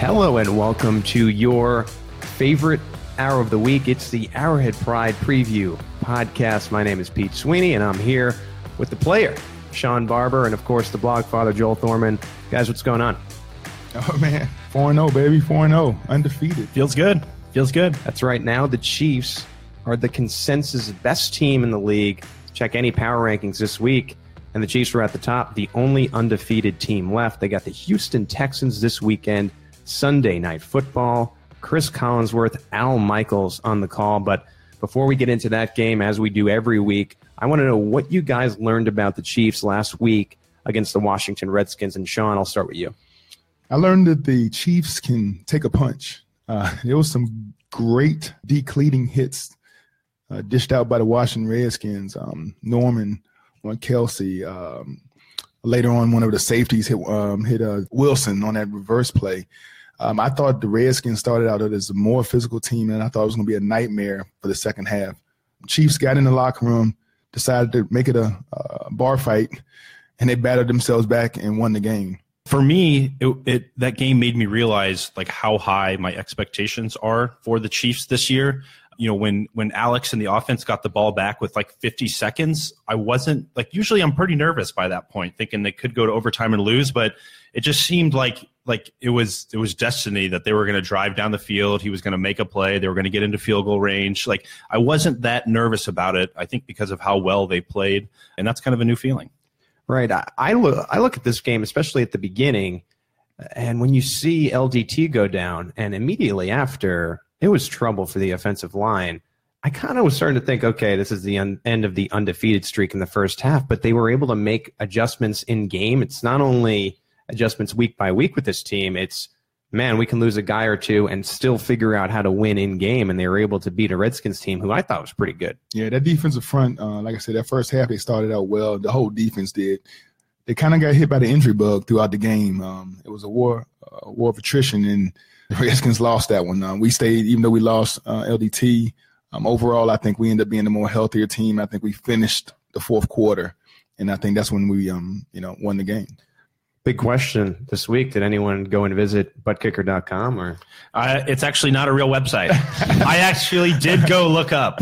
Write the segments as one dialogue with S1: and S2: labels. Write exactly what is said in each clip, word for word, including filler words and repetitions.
S1: Hello and welcome to your favorite hour of the week. It's the Arrowhead Pride Preview Podcast. My name is Pete Sweeney, and I'm here with the player, Sean Barber, and of course the blog father, Joel Thorman. Guys, what's going on?
S2: Oh, man. four and oh, baby. four and oh. Undefeated.
S3: Feels good. Feels good.
S1: That's right. Now the Chiefs are the consensus best team in the league. Check any power rankings this week, and the Chiefs were at the top, the only undefeated team left. They got the Houston Texans this weekend, Sunday Night Football. Chris Collinsworth, Al Michaels on the call. But before we get into that game, as we do every week, I want to know what you guys learned about the Chiefs last week against the Washington Redskins. And Sean, I'll start with you.
S2: I learned that the Chiefs can take a punch. Uh, there was some great decleating hits uh, dished out by the Washington Redskins. Um, Norman on Kelsey. Um, later on, one of the safeties hit, um, hit uh, Wilson on that reverse play. Um, I thought the Redskins started out as a more physical team, and I thought it was going to be a nightmare for the second half. Chiefs got in the locker room, decided to make it a, a bar fight, and they battered themselves back and won the game.
S3: For me, it, it that game made me realize like how high my expectations are for the Chiefs this year. You know, when when Alex and the offense got the ball back with like fifty seconds, I wasn't like usually I'm pretty nervous by that point, thinking they could go to overtime and lose, but it just seemed like like it was it was destiny that they were going to drive down the field. He was going to make a play. They were going to get into field goal range. Like I wasn't that nervous about it. I think because of how well they played, and that's kind of a new feeling.
S1: Right. I, I look I look at this game, especially at the beginning, and when you see L D T go down, and immediately after it was trouble for the offensive line, I kind of was starting to think, okay, this is the un- end of the undefeated streak in the first half, but they were able to make adjustments in game. It's not only adjustments week by week with this team, it's, man, we can lose a guy or two and still figure out how to win in game, and they were able to beat a Redskins team who I thought was pretty good.
S2: Yeah, that defensive front, uh, like I said, that first half they started out well. The whole defense did. They kind of got hit by the injury bug throughout the game. Um, it was a war, a war of attrition, and the Redskins lost that one. Uh, we stayed, even though we lost uh, L D T. Um, overall, I think we ended up being the more healthier team. I think we finished the fourth quarter, and I think that's when we, um, you know, won the game.
S1: Big question this week. Did anyone go and visit butt kicker dot com? Or
S3: uh, it's actually not a real website. I actually did go look up.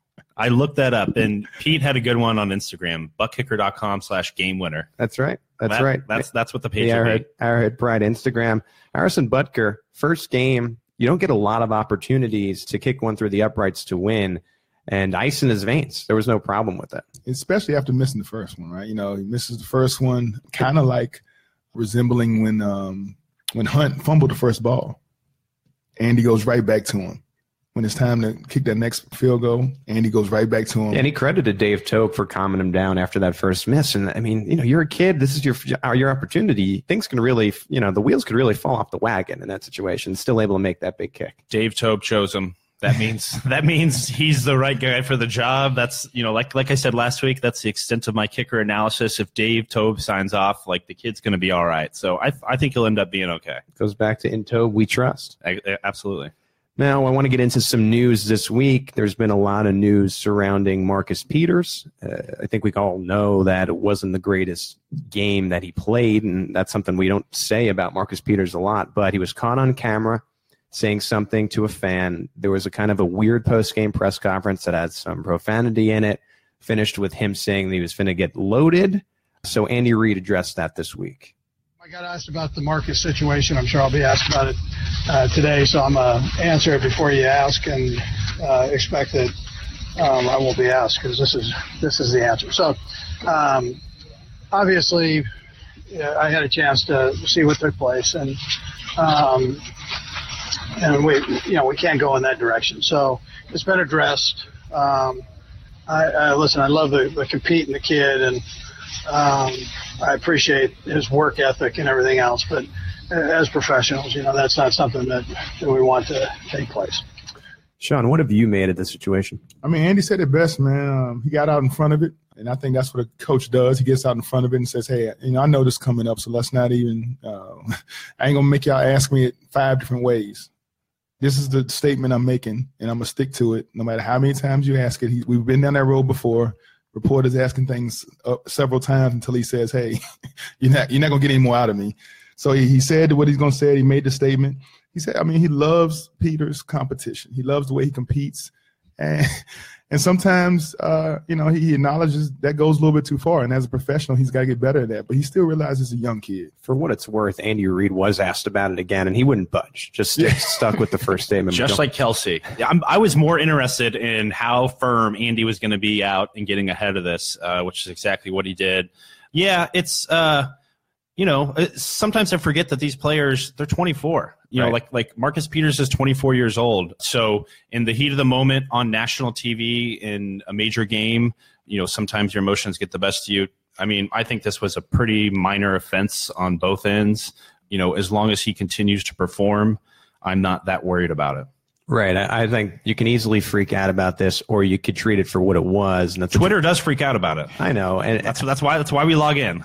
S3: I looked that up, and Pete had a good one on Instagram, butt kicker dot com slash game winner.
S1: That's right. That's
S3: that,
S1: right.
S3: That's that's what the page
S1: the
S3: is.
S1: Arrowhead, Arrowhead Pride Instagram. Harrison Butker, first game. You don't get a lot of opportunities to kick one through the uprights to win, and ice in his veins. There was no problem with that.
S2: Especially after missing the first one, right? You know, he misses the first one, kind of like resembling when um, when Hunt fumbled the first ball. Andy goes right back to him. When it's time to kick that next field goal, Andy goes right back to him.
S1: Yeah, and he credited Dave Tope for calming him down after that first miss. And, I mean, you know, you're a kid. This is your your opportunity. Things can really, you know, the wheels could really fall off the wagon in that situation. Still able to make that big kick.
S3: Dave Tope chose him. That means that means he's the right guy for the job. That's, you know, like like I said last week, that's the extent of my kicker analysis. If Dave Tope signs off, like the kid's going to be all right. So I I think he'll end up being okay.
S1: Goes back to in Tope we trust.
S3: I, absolutely.
S1: Now, I want to get into some news this week. There's been a lot of news surrounding Marcus Peters. Uh, I think we all know that it wasn't the greatest game that he played, and that's something we don't say about Marcus Peters a lot, but he was caught on camera saying something to a fan. There was a kind of a weird post-game press conference that had some profanity in it, finished with him saying that he was going to get loaded. So Andy Reid addressed that this week.
S4: I got asked about the Marcus situation. I'm sure I'll be asked about it uh, today, so I'm going to answer it before you ask, and uh, expect that um, I won't be asked, because this is this is the answer. So, um, obviously, yeah, I had a chance to see what took place, and um, and we you know we can't go in that direction. So it's been addressed. Um, I, I listen. I love the, the compete in the kid, and um, I appreciate his work ethic and everything else, but as professionals, you know, that's not something that, that we want to take place.
S1: Sean, what have you made of this situation?
S2: I mean, Andy said it best, man. Um, he got out in front of it, and I think that's what a coach does. He gets out in front of it and says, hey, you know, I know this is coming up, so let's not even uh, – I ain't going to make y'all ask me it five different ways. This is the statement I'm making, and I'm going to stick to it no matter how many times you ask it. He, we've been down that road before. Reporters asking things uh, several times until he says, hey, you're not you're not going to get any more out of me. So he, he said what he's going to say. He made the statement. He said, I mean, he loves Peter's competition. He loves the way he competes. And and sometimes, uh, you know, he, he acknowledges that goes a little bit too far. And as a professional, he's got to get better at that. But he still realizes he's a young kid.
S1: For what it's worth, Andy Reid was asked about it again, and he wouldn't budge. Just stick, stuck with the first statement.
S3: Just like Kelsey. I'm, I was more interested in how firm Andy was going to be out and getting ahead of this, uh, which is exactly what he did. Yeah, it's uh, – you know, sometimes I forget that these players, they're twenty-four. You right. know, like like Marcus Peters is twenty-four years old. So in the heat of the moment on national T V in a major game, you know, sometimes your emotions get the best of you. I mean, I think this was a pretty minor offense on both ends. You know, as long as he continues to perform, I'm not that worried about it.
S1: Right. I, I think you can easily freak out about this, or you could treat it for what it was. And that's
S3: Twitter does freak out about it.
S1: I know, and
S3: that's that's why that's why we log in.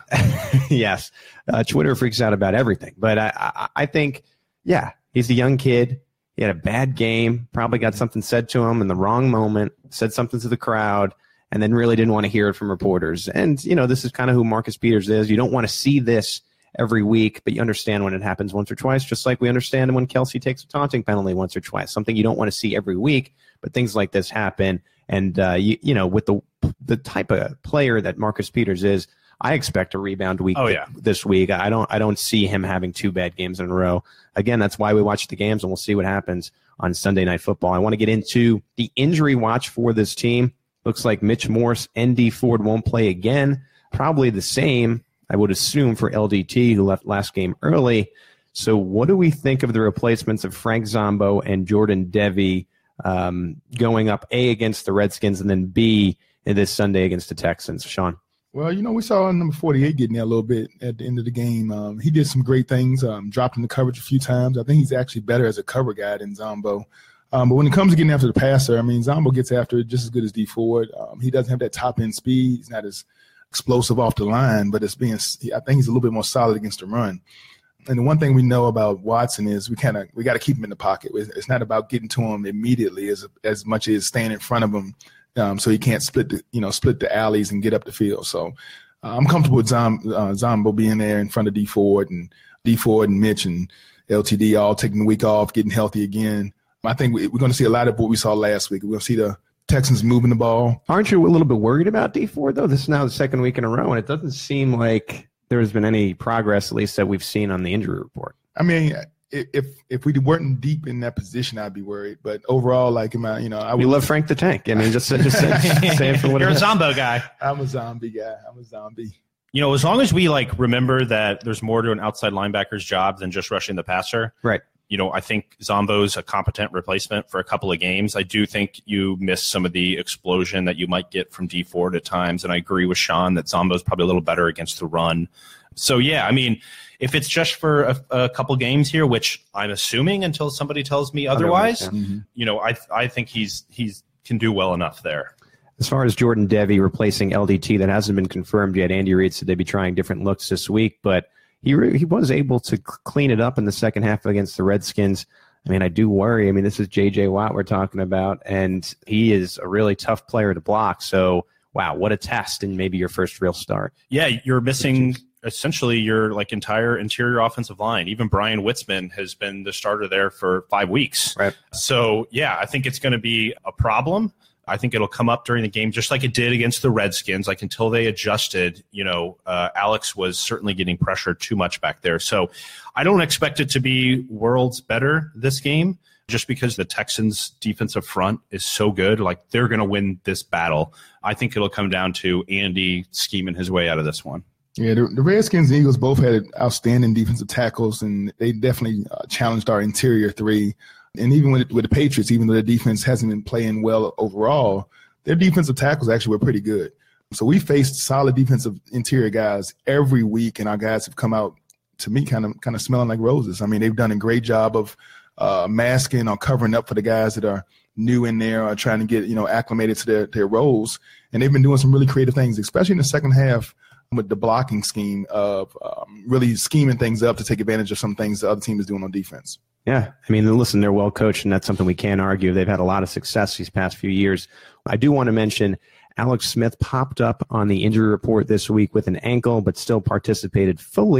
S1: Yes, uh, Twitter freaks out about everything. But I, I, I think, yeah, he's a young kid. He had a bad game. Probably got something said to him in the wrong moment. Said something to the crowd, and then really didn't want to hear it from reporters. And you know, this is kind of who Marcus Peters is. You don't want to see this every week, but you understand when it happens once or twice, just like we understand when Kelsey takes a taunting penalty once or twice. Something you don't want to see every week, but things like this happen. And, uh, you, you know, with the the type of player that Marcus Peters is, I expect a rebound week
S3: oh, yeah.
S1: this week. I don't I don't see him having two bad games in a row. Again, that's why we watch the games, and we'll see what happens on Sunday Night Football. I want to get into the injury watch for this team. Looks like Mitch Morse and Dee Ford won't play again. Probably the same, I would assume, for L D T, who left last game early. So what do we think of the replacements of Frank Zombo and Jordan Devey um, going up, A, against the Redskins, and then B, in this Sunday against the Texans? Sean?
S2: Well, you know, we saw number forty-eight getting there a little bit at the end of the game. Um, he did some great things, um, dropped in the coverage a few times. I think he's actually better as a cover guy than Zombo. Um, but when it comes to getting after the passer, I mean, Zombo gets after it just as good as Dee Ford. Um, he doesn't have that top-end speed. He's not as explosive off the line, but it's being, I think he's a little bit more solid against the run. And the one thing we know about Watson is we kind of, we got to keep him in the pocket. It's not about getting to him immediately as as much as staying in front of him, um, so he can't split the, you know, split the alleys and get up the field. So uh, I'm comfortable with Zom, uh, Zombo being there in front of Dee Ford, and Dee Ford and Mitch and L T D all taking the week off, getting healthy again. I think we, we're going to see a lot of what we saw last week. We're going to see the Texans moving the ball.
S1: Aren't you a little bit worried about Dee Ford, though? This is now the second week in a row, and it doesn't seem like there has been any progress, at least that we've seen on the injury report.
S2: I mean, if if we weren't deep in that position, I'd be worried. But overall, like, am I, you know, I would,
S1: you love Frank the Tank. I mean, just, just say, say it for what
S3: You're
S1: it
S3: a
S1: is.
S3: Zombo guy.
S2: I'm a zombie guy. I'm a zombie.
S3: You know, as long as we like remember that there's more to an outside linebacker's job than just rushing the passer.
S1: Right.
S3: You know, I think Zombo's a competent replacement for a couple of games. I do think you miss some of the explosion that you might get from Dee Ford at times, and I agree with Sean that Zombo's probably a little better against the run. So, yeah, I mean, if it's just for a, a couple games here, which I'm assuming until somebody tells me otherwise,
S1: otherwise yeah.
S3: mm-hmm. you know, I I think he's he's can do well enough there.
S1: As far as Jordan Devey replacing L D T, that hasn't been confirmed yet. Andy Reid said they'd be trying different looks this week, but he re- he was able to clean it up in the second half against the Redskins. I mean, I do worry. I mean, this is J J Watt we're talking about, and he is a really tough player to block. So, wow, what a test in maybe your first real start.
S3: Yeah, you're missing essentially your like entire interior offensive line. Even Brian Witzman has been the starter there for five weeks.
S1: Right.
S3: So, yeah, I think it's going to be a problem. I think it'll come up during the game just like it did against the Redskins. Like until they adjusted, you know, uh, Alex was certainly getting pressure too much back there. So I don't expect it to be worlds better this game just because the Texans' defensive front is so good. Like they're going to win this battle. I think it'll come down to Andy scheming his way out of this one.
S2: Yeah, the, the Redskins and Eagles both had outstanding defensive tackles, and they definitely uh, challenged our interior three. And even with, with the Patriots, even though their defense hasn't been playing well overall, their defensive tackles actually were pretty good. So we faced solid defensive interior guys every week, and our guys have come out, to me, kind of kind of smelling like roses. I mean, they've done a great job of uh, masking or covering up for the guys that are new in there or trying to get, you know, acclimated to their, their roles. And they've been doing some really creative things, especially in the second half with the blocking scheme of um, really scheming things up to take advantage of some things the other team is doing on defense.
S1: Yeah, I mean, listen, they're well coached, and that's something we can't argue. They've had a lot of success these past few years. I do want to mention Alex Smith popped up on the injury report this week with an ankle, but still participated fully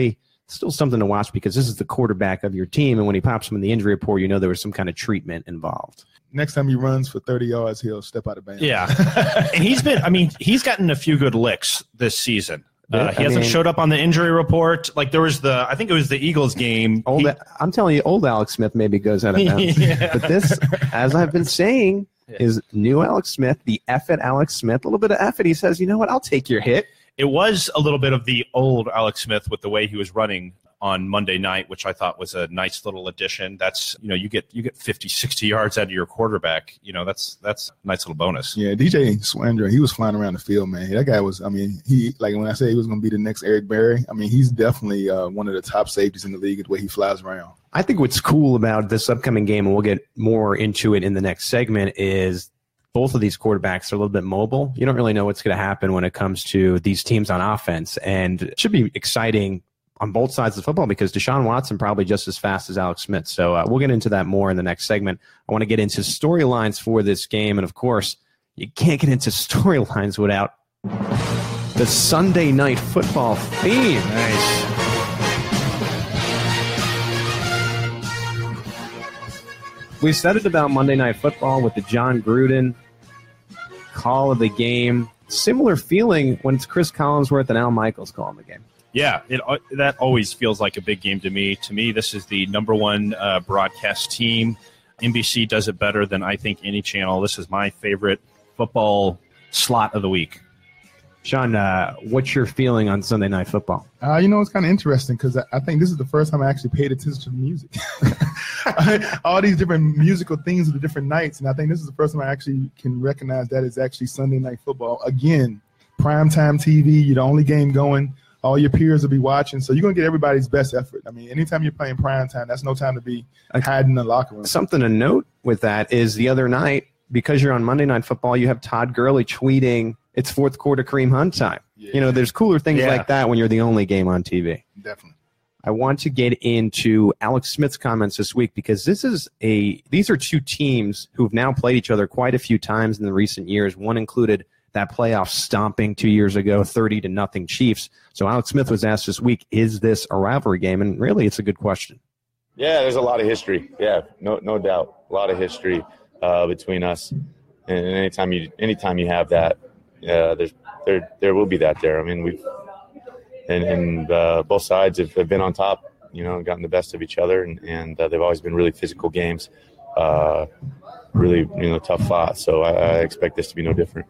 S1: still something to watch because this is the quarterback of your team. And when he pops him in the injury report, you know there was some kind of treatment involved.
S2: Next time he runs for thirty yards, he'll step out of bounds.
S3: Yeah. And he's been, I mean, he's gotten a few good licks this season. Uh, he
S1: I
S3: hasn't
S1: mean,
S3: showed up on the injury report. Like there was the, I think it was the Eagles game.
S1: Old,
S3: He-
S1: I'm telling you, old Alex Smith maybe goes out of bounds.
S3: Yeah.
S1: But this, as I've been saying, is new Alex Smith, the F at Alex Smith, a little bit of F it. He says, you know what, I'll take your hit.
S3: It was a little bit of the old Alex Smith with the way he was running on Monday night, which I thought was a nice little addition. That's, you know, you get you get fifty, sixty yards out of your quarterback. You know, that's that's a nice little bonus.
S2: Yeah, D J Swander, he was flying around the field, man. That guy was, I mean, he, like when I say he was going to be the next Eric Berry, I mean, he's definitely uh, one of the top safeties in the league the way he flies around.
S1: I think what's cool about this upcoming game, and we'll get more into it in the next segment, is both of these quarterbacks are a little bit mobile. You don't really know what's going to happen when it comes to these teams on offense. And it should be exciting on both sides of the football because Deshaun Watson probably just as fast as Alex Smith. So uh, we'll get into that more in the next segment. I want to get into storylines for this game. And, of course, you can't get into storylines without the Sunday Night Football theme.
S3: Nice.
S1: We said it about Monday Night Football with the John Gruden call of the game. Similar feeling when it's Chris Collinsworth and Al Michaels calling the game.
S3: Yeah, it that always feels like a big game to me. To me, this is the number one uh, broadcast team. N B C does it better than I think any channel. This is my favorite football slot of the week.
S1: Sean, uh, what's your feeling on Sunday Night Football?
S2: Uh, you know, it's kind of interesting because I, I think this is the first time I actually paid attention to the music. All these different musical themes of the different nights, and I think this is the first time I actually can recognize that it's actually Sunday Night Football. Again, primetime T V, you're the only game going. All your peers will be watching, so you're going to get everybody's best effort. I mean, anytime you're playing primetime, that's no time to be hiding in the locker room.
S1: Something to note with that is the other night, because you're on Monday Night Football, you have Todd Gurley tweeting, it's fourth quarter Kareem Hunt time.
S2: Yeah.
S1: You know, there's cooler things
S3: Yeah.
S1: like that when you're the only game on T V.
S2: Definitely.
S1: I want to get into Alex Smith's comments this week because this is a these are two teams who've now played each other quite a few times in the recent years. One included that playoff stomping two years ago, thirty to nothing Chiefs. So Alex Smith was asked this week, is this a rivalry game? And really, it's a good question.
S5: Yeah, there's a lot of history. Yeah, no no doubt. A lot of history uh, between us. And anytime you anytime you have that, yeah, there's there there will be that there. I mean, we've and, and uh, both sides have, have been on top, you know, gotten the best of each other, and, and uh, they've always been really physical games, uh, really you know tough fought. So I, I expect this to be no different.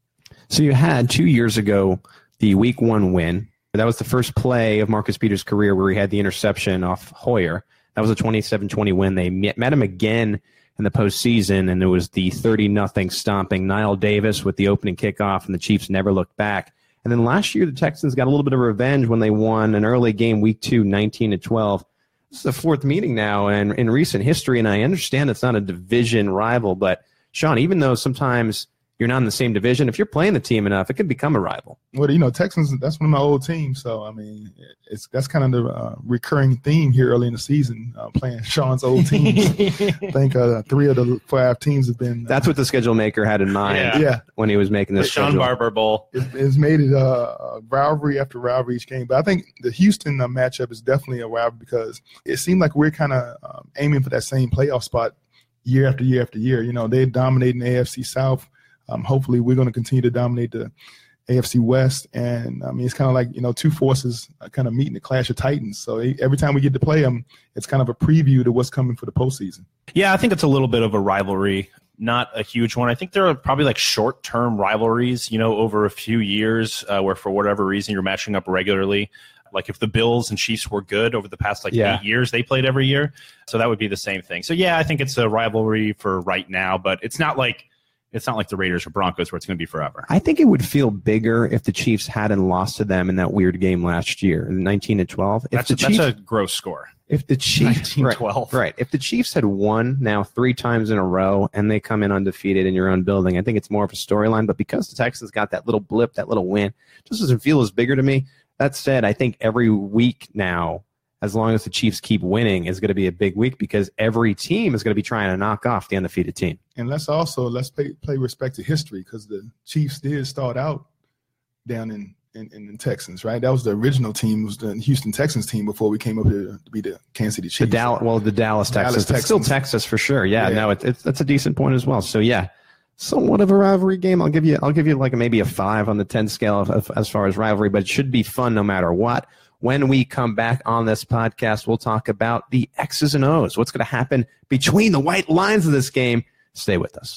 S1: So you had two years ago the week one win. That was the first play of Marcus Peters' career where he had the interception off Hoyer. That was a twenty-seven twenty win. They met, met him again in the postseason, and it was the thirty nothing stomping Niall Davis with the opening kickoff, and the Chiefs never looked back. And then last year, the Texans got a little bit of revenge when they won an early game, week two, nineteen to twelve. This is the fourth meeting now and in recent history, and I understand it's not a division rival, but Sean, even though sometimes you're not in the same division, if you're playing the team enough, it can become a rival.
S2: Well, you know, Texans, that's one of my old teams. So, I mean, it's that's kind of the uh, recurring theme here early in the season, uh, playing Sean's old teams. I think uh, three of the five teams have been. Uh,
S1: That's what the schedule maker had in mind
S3: Yeah.
S2: yeah.
S1: when he was making this
S3: The Sean
S1: schedule.
S3: Barber Bowl.
S2: It, it's made it uh, a rivalry after rivalry each game. But I think the Houston uh, matchup is definitely a rivalry because it seemed like we're kind of um, aiming for that same playoff spot year after year after year. You know, they're dominating the A F C South. Um, hopefully, we're going to continue to dominate the A F C West. And, I mean, it's kind of like, you know, two forces kind of meeting the clash of titans. So every time we get to play them, it's kind of a preview to what's coming for the postseason.
S3: Yeah, I think it's a little bit of a rivalry, not a huge one. I think there are probably like short-term rivalries, you know, over a few years uh, where for whatever reason you're matching up regularly. Like if the Bills and Chiefs were good over the past like
S1: Yeah.
S3: eight years, they played every year. So that would be the same thing. So, yeah, I think it's a rivalry for right now, but it's not like it's not like the Raiders or Broncos where it's going to be forever.
S1: I think it would feel bigger if the Chiefs hadn't lost to them in that weird game last year, nineteen to twelve. If
S3: That's,
S1: the
S3: a,
S1: Chiefs,
S3: that's a gross score.
S1: if the Chiefs,
S3: nineteen
S1: right,
S3: twelve.
S1: right, if the Chiefs had won now three times in a row and they come in undefeated in your own building, I think it's more of a storyline. But because the Texans got that little blip, that little win, it just doesn't feel as bigger to me. That said, I think every week now, as long as the Chiefs keep winning, is going to be a big week because every team is going to be trying to knock off the undefeated team.
S2: And let's also let's pay, play respect to history because the Chiefs did start out down in in, in the Texans, right? That was the original team, was the Houston Texans team before we came up here to be the Kansas City Chiefs.
S1: The Dallas, well, the Dallas Texans. Dallas, still Texas for sure. Yeah, yeah. no, it, it's that's a decent point as well. So yeah, somewhat of a rivalry game. I'll give you, I'll give you like a, maybe a five on the ten scale of, of, as far as rivalry, but it should be fun no matter what. When we come back on this podcast, we'll talk about the X's and O's. What's going to happen between the white lines of this game? Stay with us.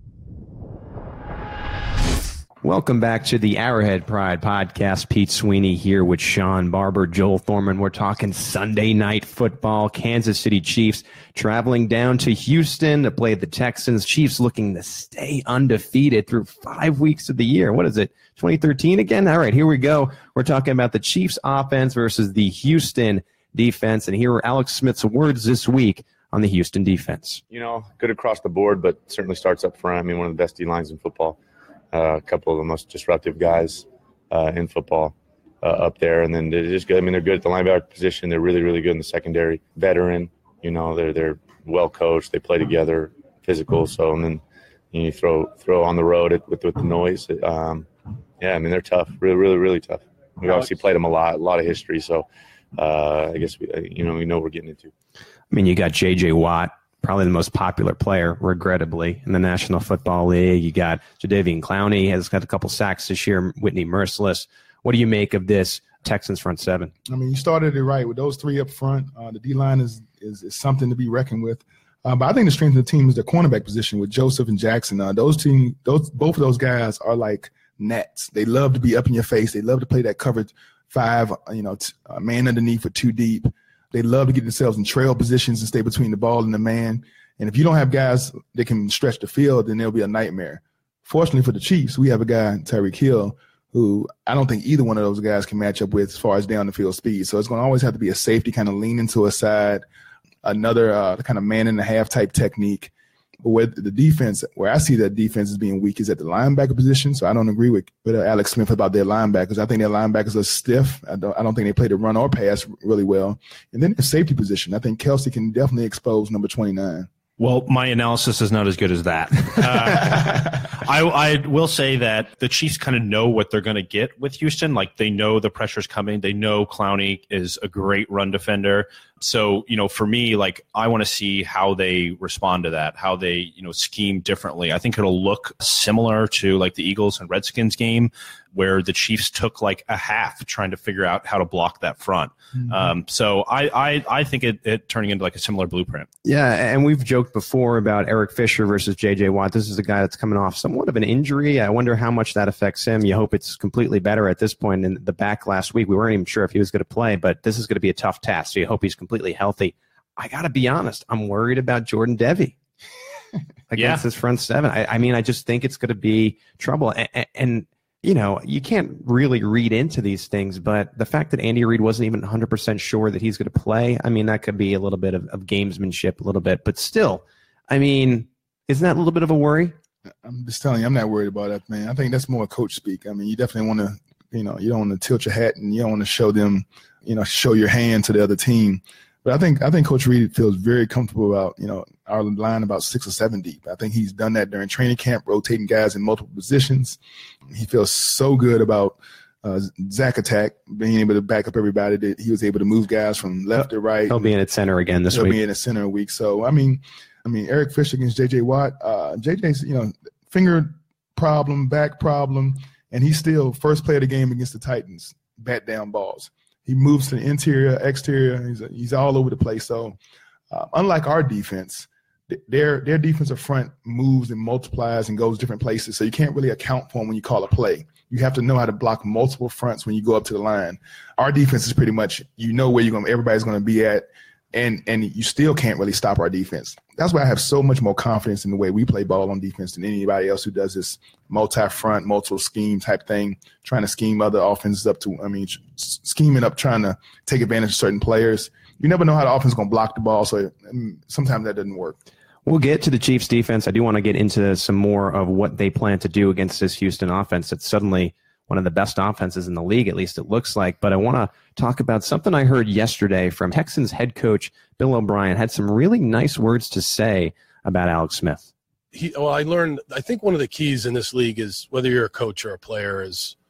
S1: Welcome back to the Arrowhead Pride podcast. Pete Sweeney here with Sean Barber, Joel Thorman. We're talking Sunday night football. Kansas City Chiefs traveling down to Houston to play the Texans. Chiefs looking to stay undefeated through five weeks of the year. What is it, twenty thirteen again? All right, here we go. We're talking about the Chiefs offense versus the Houston defense. And here are Alex Smith's words this week on the Houston defense.
S5: You know, good across the board, but certainly starts up front. I mean, one of the best D-lines in football. Uh, a couple of the most disruptive guys uh, in football uh, up there. And then they're just good. I mean, they're good at the linebacker position. They're really, really good in the secondary. Veteran, you know, they're they're well coached. They play together, physical. So, and then you, know, you throw throw on the road at, with, with the noise. Um, yeah, I mean, they're tough. Really, really, really tough. We obviously played them a lot, a lot of history. So uh, I guess, we, you know, we know what we're getting into.
S1: I mean, you got J J Watt, probably the most popular player, regrettably, in the National Football League. You got Jadeveon Clowney, has got a couple sacks this year, Whitney Merciless. What do you make of this Texans front seven?
S2: I mean, you started it right with those three up front. Uh, the D-line is, is is something to be reckoned with. Uh, but I think the strength of the team is the cornerback position with Joseph and Jackson. Uh, those team, those both of those guys are like gnats. They love to be up in your face. They love to play that coverage five, you know, t- uh, man underneath for two deep. They love to get themselves in trail positions and stay between the ball and the man. And if you don't have guys that can stretch the field, then it'll be a nightmare. Fortunately for the Chiefs, we have a guy, Tyreek Hill, who I don't think either one of those guys can match up with as far as down the field speed. So it's going to always have to be a safety, kind of leaning to a side, another uh, kind of man and a half type technique. But with the defense, where I see that defense as being weak is at the linebacker position. So I don't agree with, with Alex Smith about their linebackers. I think their linebackers are stiff. I don't, I don't think they play the run or pass really well. And then the safety position, I think Kelsey can definitely expose number twenty-nine.
S3: Well, my analysis is not as good as that. Uh, I, I will say that the Chiefs kind of know what they're going to get with Houston. Like, they know the pressure's coming. They know Clowney is a great run defender. So, you know, for me, like, I want to see how they respond to that, how they, you know, scheme differently. I think it'll look similar to like the Eagles and Redskins game, where the Chiefs took like a half trying to figure out how to block that front. Mm-hmm. Um, so I, I, I think it, it turning into like a similar blueprint.
S1: Yeah, and we've joked before about Eric Fisher versus J J Watt. This is a guy that's coming off somewhat of an injury. I wonder how much that affects him. You hope it's completely better at this point. In the back last week, we weren't even sure if he was going to play, but this is going to be a tough task. So you hope he's completely healthy. I got to be honest, I'm worried about Jordan Devey against yeah. this front seven. I, I mean, I just think it's going to be trouble. And, and you know, you can't really read into these things, but the fact that Andy Reid wasn't even one hundred percent sure that he's going to play, I mean, that could be a little bit of, of gamesmanship, a little bit. But still, I mean, isn't that a little bit of a worry?
S2: I'm just telling you, I'm not worried about that, man. I think that's more coach speak. I mean, you definitely want to, you know, you don't want to tilt your hat and you don't want to show them, you know, show your hand to the other team. But I think I think Coach Reid feels very comfortable about, you know, our line about six or seven deep. I think he's done that during training camp, rotating guys in multiple positions. He feels so good about uh, Zach Attack being able to back up everybody that he was able to move guys from left to right.
S1: He'll be in at center again this
S2: he'll
S1: week.
S2: He'll be in at center a week. So, I mean, I mean, Eric Fisher against J J Watt. Uh, J J's, you know, finger problem, back problem, and he's still first play of the game against the Titans, bat down balls. He moves to the interior, exterior. He's he's all over the place. So, uh, unlike our defense, th- their their defensive front moves and multiplies and goes different places. So you can't really account for them when you call a play. You have to know how to block multiple fronts when you go up to the line. Our defense is pretty much, you know where you're going, everybody's going to be at, and and you still can't really stop our defense. That's why I have so much more confidence in the way we play ball on defense than anybody else who does this multi-front, multiple scheme type thing, trying to scheme other offenses up to, I mean, scheming up, trying to take advantage of certain players. You never know how the offense is going to block the ball, so I mean, sometimes that doesn't work.
S1: We'll get to the Chiefs defense. I do want to get into some more of what they plan to do against this Houston offense. It's suddenly one of the best offenses in the league, at least it looks like. But I want to talk about something I heard yesterday from Texans head coach Bill O'Brien. Had some really nice words to say about Alex Smith.
S6: He, well, I learned, I think one of the keys in this league is, whether you're a coach or a player, is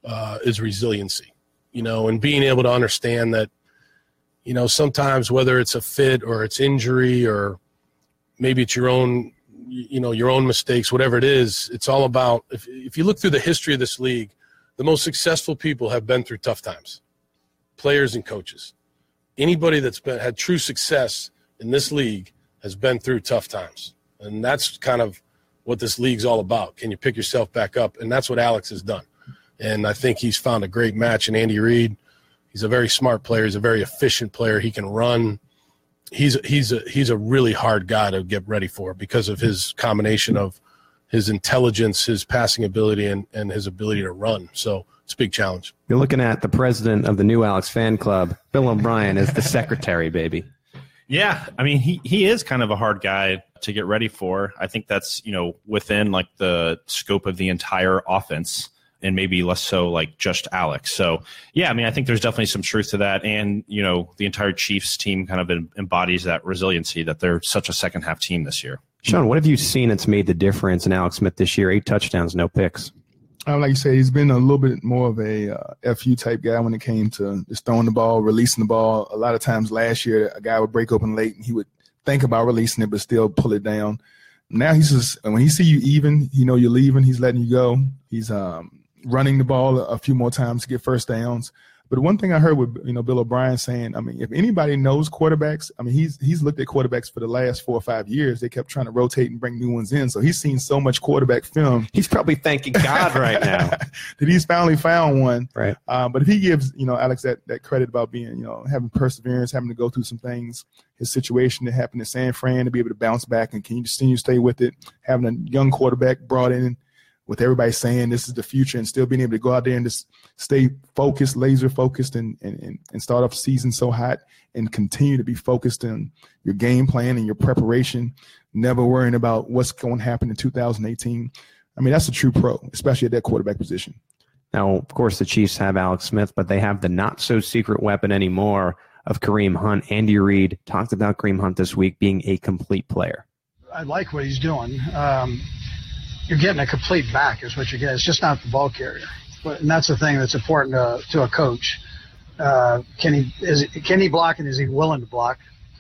S6: uh, is resiliency, you know, and being able to understand that, you know, sometimes whether it's a fit or it's injury or maybe it's your own, you know, your own mistakes, whatever it is, it's all about, if, if you look through the history of this league, the most successful people have been through tough times, players and coaches. Anybody that's been had true success in this league has been through tough times. And that's kind of what this league's all about. Can you pick yourself back up? And that's what Alex has done. And I think he's found a great match in Andy Reid. He's a very smart player. He's a very efficient player. He can run. He's he's a he's a really hard guy to get ready for because of his combination of his intelligence, his passing ability, and, and his ability to run. So it's a big challenge.
S1: You're looking at the president of the New Alex fan club. Bill O'Brien is the secretary, baby.
S3: Yeah, I mean, he, he is kind of a hard guy to get ready for. I think that's, you know, within like the scope of the entire offense, and maybe less so like just Alex. So, yeah, I mean, I think there's definitely some truth to that. And, you know, the entire Chiefs team kind of embodies that resiliency that they're such a second half team this year.
S1: Sean, what have you seen that's made the difference in Alex Smith this year? Eight touchdowns, no picks.
S2: Um, like you say, he's been a little bit more of a uh, F U type guy when it came to just throwing the ball, releasing the ball. A lot of times last year, a guy would break open late and he would think about releasing it but still pull it down. Now he's just, when he see you even, you know you're leaving, he's letting you go. He's um, running the ball a few more times to get first downs. But one thing I heard with, you know, Bill O'Brien saying, I mean, if anybody knows quarterbacks, I mean, he's he's looked at quarterbacks for the last four or five years. They kept trying to rotate and bring new ones in. So he's seen so much quarterback film.
S1: He's probably thanking God right now
S2: that he's finally found one.
S1: Right.
S2: Uh, but if he gives, you know, Alex that, that credit about being, you know, having perseverance, having to go through some things, his situation that happened in San Fran to be able to bounce back and can you continue to stay with it, having a young quarterback brought in with everybody saying this is the future and still being able to go out there and just stay focused, laser focused, and and, and start off the season so hot and continue to be focused on your game plan and your preparation, never worrying about what's going to happen in two thousand eighteen. I mean, that's a true pro, especially at that quarterback position.
S1: Now, of course, the Chiefs have Alex Smith, but they have the not-so-secret weapon anymore of Kareem Hunt. Andy Reid talked about Kareem Hunt this week being a complete player.
S4: I like what he's doing. Um, You're getting a complete back is what you get. It's just not the ball carrier. But, and that's the thing that's important to, to a coach. Uh, can he is can he block and is he willing to block?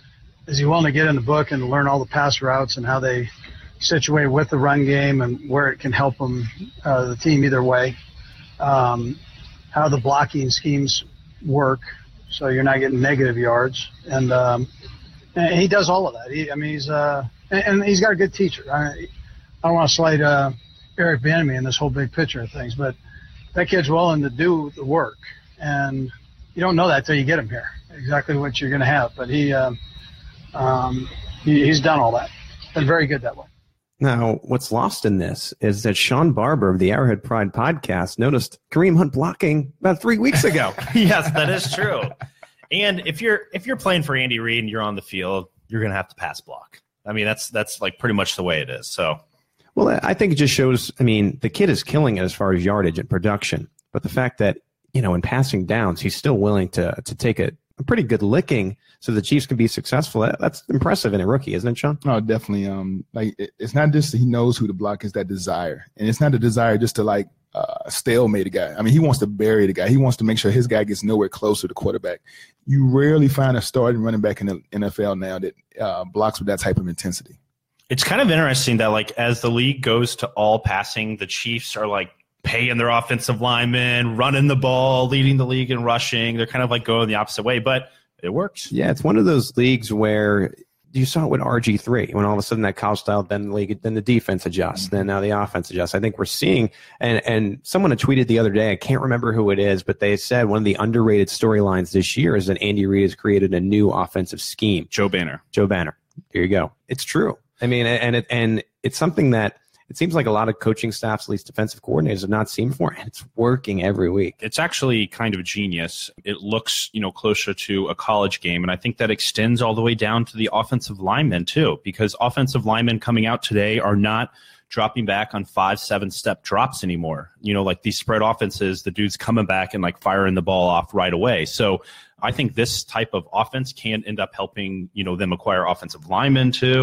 S4: Is he willing to get in the book and learn all the pass routes and how they situate with the run game and where it can help them, uh, the team either way? Um, how the blocking schemes work so you're not getting negative yards. And, um, and he does all of that. He, I mean, he's uh, and, and he's got a good teacher. I, I don't want to slight uh, Eric Bieniemy in this whole big picture of things, but that kid's willing to do the work, and you don't know that till you get him here, exactly what you're going to have. But he, uh, um, he, he's done all that. Been very good that way.
S1: Now, what's lost in this is that Sean Barber of the Arrowhead Pride podcast noticed Kareem Hunt blocking about three weeks ago.
S3: Yes, that is true. And if you're if you're playing for Andy Reid and you're on the field, you're going to have to pass block. I mean, that's that's like pretty much the way it is. So.
S1: Well, I think it just shows, I mean, the kid is killing it as far as yardage and production. But the fact that, you know, in passing downs, he's still willing to to take a, a pretty good licking so the Chiefs can be successful. That, that's impressive in a rookie, isn't it, Sean?
S2: No, definitely. Um, like it, it's not just that he knows who to block, it's that desire. And it's not a desire just to, like, uh, stalemate a guy. I mean, he wants to bury the guy. He wants to make sure his guy gets nowhere close to the quarterback. You rarely find a starting running back in the N F L now that uh, blocks with that type of intensity.
S3: It's kind of interesting that, like, as the league goes to all passing, the Chiefs are, like, paying their offensive linemen, running the ball, leading the league in rushing. They're kind of, like, going the opposite way, but it works.
S1: Yeah, it's one of those leagues where you saw it with R G three, when all of a sudden that college style, then the league, then the defense adjusts, mm-hmm. then now the offense adjusts. I think we're seeing, and, and someone had tweeted the other day, I can't remember who it is, but they said one of the underrated storylines this year is that Andy Reid has created a new offensive scheme.
S3: Joe Banner.
S1: Joe Banner. There you go. It's true. I mean, and it, and it's something that it seems like a lot of coaching staffs, at least defensive coordinators, have not seen before, and it's working every week.
S3: It's actually kind of genius. It looks, you know, closer to a college game, and I think that extends all the way down to the offensive linemen too, because offensive linemen coming out today are not dropping back on five, seven step drops anymore. You know, like these spread offenses, the dude's coming back and like firing the ball off right away. So I think this type of offense can end up helping, you know, them acquire offensive linemen too.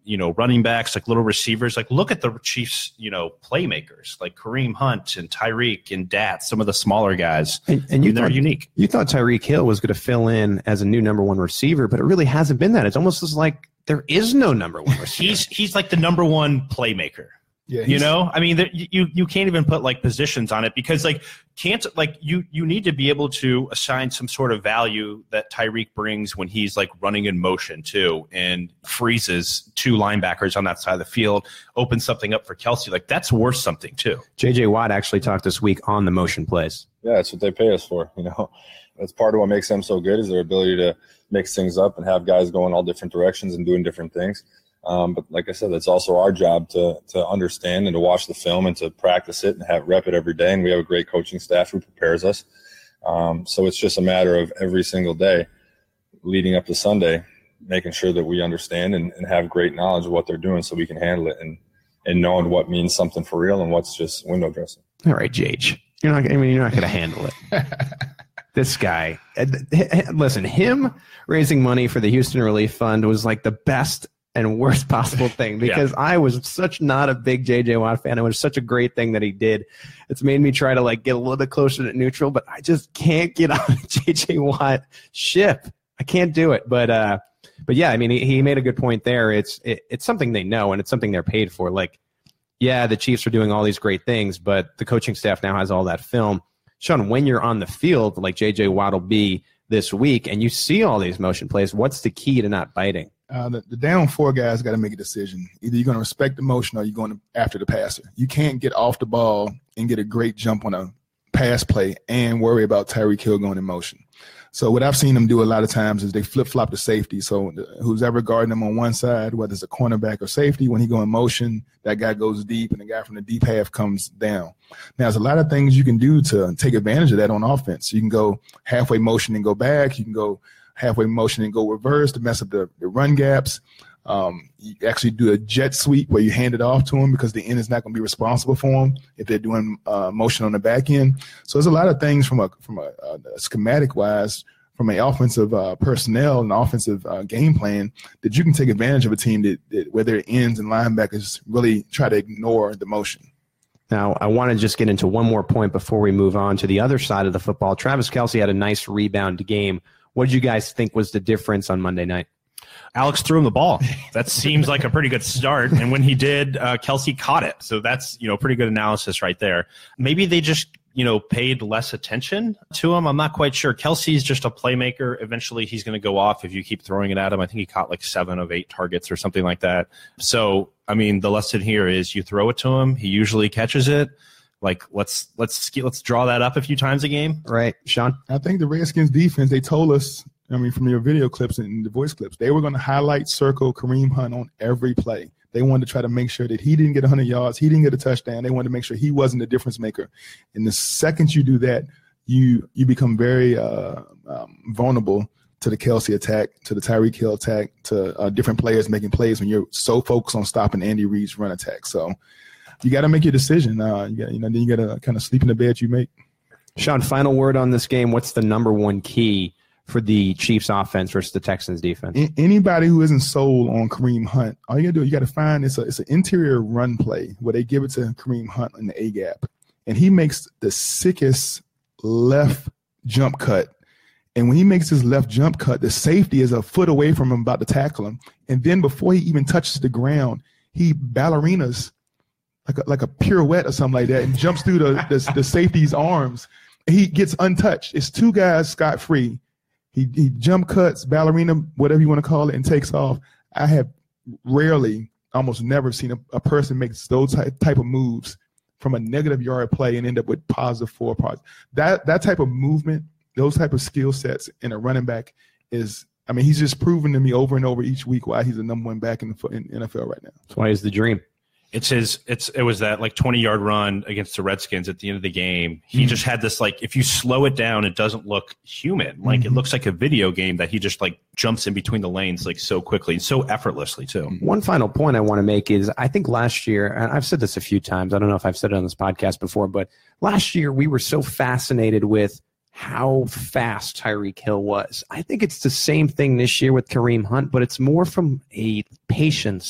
S3: you know, running backs, like little receivers. Like, look at the Chiefs, you know, playmakers like Kareem Hunt and Tyreek and Dat, some of the smaller guys.
S1: And, and you
S3: I mean, they're
S1: thought,
S3: unique.
S1: You thought Tyreek Hill was going to fill in as a new number one receiver, but it really hasn't been that. It's almost as like there is no number one receiver.
S3: he's he's like the number one playmaker.
S2: Yeah,
S3: you know, I mean, there, you you can't even put like positions on it because like can't like you you need to be able to assign some sort of value that Tyreek brings when he's like running in motion too and freezes two linebackers on that side of the field, opens something up for Kelsey. Like that's worth something too.
S1: J J Watt actually talked this week on the motion plays.
S7: Yeah, that's what they pay us for. You know, that's part of what makes them so good is their ability to mix things up and have guys going all different directions and doing different things. Um, but like I said, that's also our job to to understand and to watch the film and to practice it and have rep it every day. And we have a great coaching staff who prepares us. Um, so it's just a matter of every single day leading up to Sunday, making sure that we understand and, and have great knowledge of what they're doing so we can handle it and, and knowing what means something for real and what's just window dressing.
S1: All right, Jage, you're not, I mean, you're not going to handle it. This guy, listen, him raising money for the Houston Relief Fund was like the best and worst possible thing because yeah. I was such not a big J J Watt fan. It was such a great thing that he did. It's made me try to like get a little bit closer to neutral, but I just can't get on the J J Watt ship. I can't do it. But uh, but yeah, I mean, he, he made a good point there. It's it, it's something they know and it's something they're paid for. Like, yeah, the Chiefs are doing all these great things, but the coaching staff now has all that film. Sean, when you're on the field, like J J Watt will be this week, and you see all these motion plays, what's the key to not biting?
S2: Uh, the, the down four guys got to make a decision. Either you're going to respect the motion or you're going to after the passer. You can't get off the ball and get a great jump on a pass play and worry about Tyreek Hill going in motion. So what I've seen them do a lot of times is they flip-flop the safety. So who's ever guarding them on one side, whether it's a cornerback or safety, when he go in motion, that guy goes deep and the guy from the deep half comes down. Now, there's a lot of things you can do to take advantage of that on offense. You can go halfway motion and go back. You can go halfway motion and go reverse to mess up the, the run gaps. Um, you actually do a jet sweep where you hand it off to them because the end is not going to be responsible for them if they're doing uh, motion on the back end. So there's a lot of things from a from a, a schematic wise, from an offensive uh, personnel and offensive uh, game plan that you can take advantage of a team that, that where their ends and linebackers really try to ignore the motion.
S1: Now, I want to just get into one more point before we move on to the other side of the football. Travis Kelce had a nice rebound game. What did you guys think was the difference on Monday night?
S3: Alex threw him the ball. That seems like a pretty good start. And when he did, uh, Kelce caught it. So that's, you know, pretty good analysis right there. Maybe they just, you know, paid less attention to him. I'm not quite sure. Kelce's just a playmaker. Eventually he's going to go off if you keep throwing it at him. I think he caught like seven of eight targets or something like that. So, I mean, the lesson here is you throw it to him. He usually catches it. Like, let's let's let's draw that up a few times a game.
S1: Right, Sean?
S2: I think the Redskins defense, they told us, I mean, from your video clips and the voice clips, they were going to highlight, circle Kareem Hunt on every play. They wanted to try to make sure that he didn't get one hundred yards, he didn't get a touchdown. They wanted to make sure he wasn't the difference maker. And the second you do that, you you become very uh, um, vulnerable to the Kelce attack, to the Tyreek Hill attack, to uh, different players making plays when you're so focused on stopping Andy Reid's run attack. So you got to make your decision. Uh, you, got, you know, then you got to kind of sleep in the bed you make.
S1: Sean, final word on this game. What's the number one key for the Chiefs offense versus the Texans defense?
S2: Anybody who isn't sold on Kareem Hunt, all you got to do, you got to find it's a it's an interior run play where they give it to Kareem Hunt in the A gap, and he makes the sickest left jump cut. And when he makes his left jump cut, the safety is a foot away from him, about to tackle him, and then before he even touches the ground, he ballerinas like a, like a pirouette or something like that, and jumps through the the, the safety's arms. He gets untouched. It's two guys scot free. He he jump cuts, ballerina, whatever you want to call it, and takes off. I have rarely, almost never seen a, a person make those type, type of moves from a negative yard play and end up with positive four parts. That that type of movement, those type of skill sets in a running back is, I mean, he's just proven to me over and over each week why he's the number one back in the in N F L right now.
S1: That's why he's the dream.
S3: It's his. It's it was that like twenty yard run against the Redskins at the end of the game. He mm-hmm. just had this like, if you slow it down, it doesn't look human. Like mm-hmm. it looks like a video game that he just like jumps in between the lanes like so quickly and so effortlessly too.
S1: One final point I want to make is I think last year, and I've said this a few times, I don't know if I've said it on this podcast before, but last year we were so fascinated with how fast Tyreek Hill was. I think it's the same thing this year with Kareem Hunt, but it's more from a patience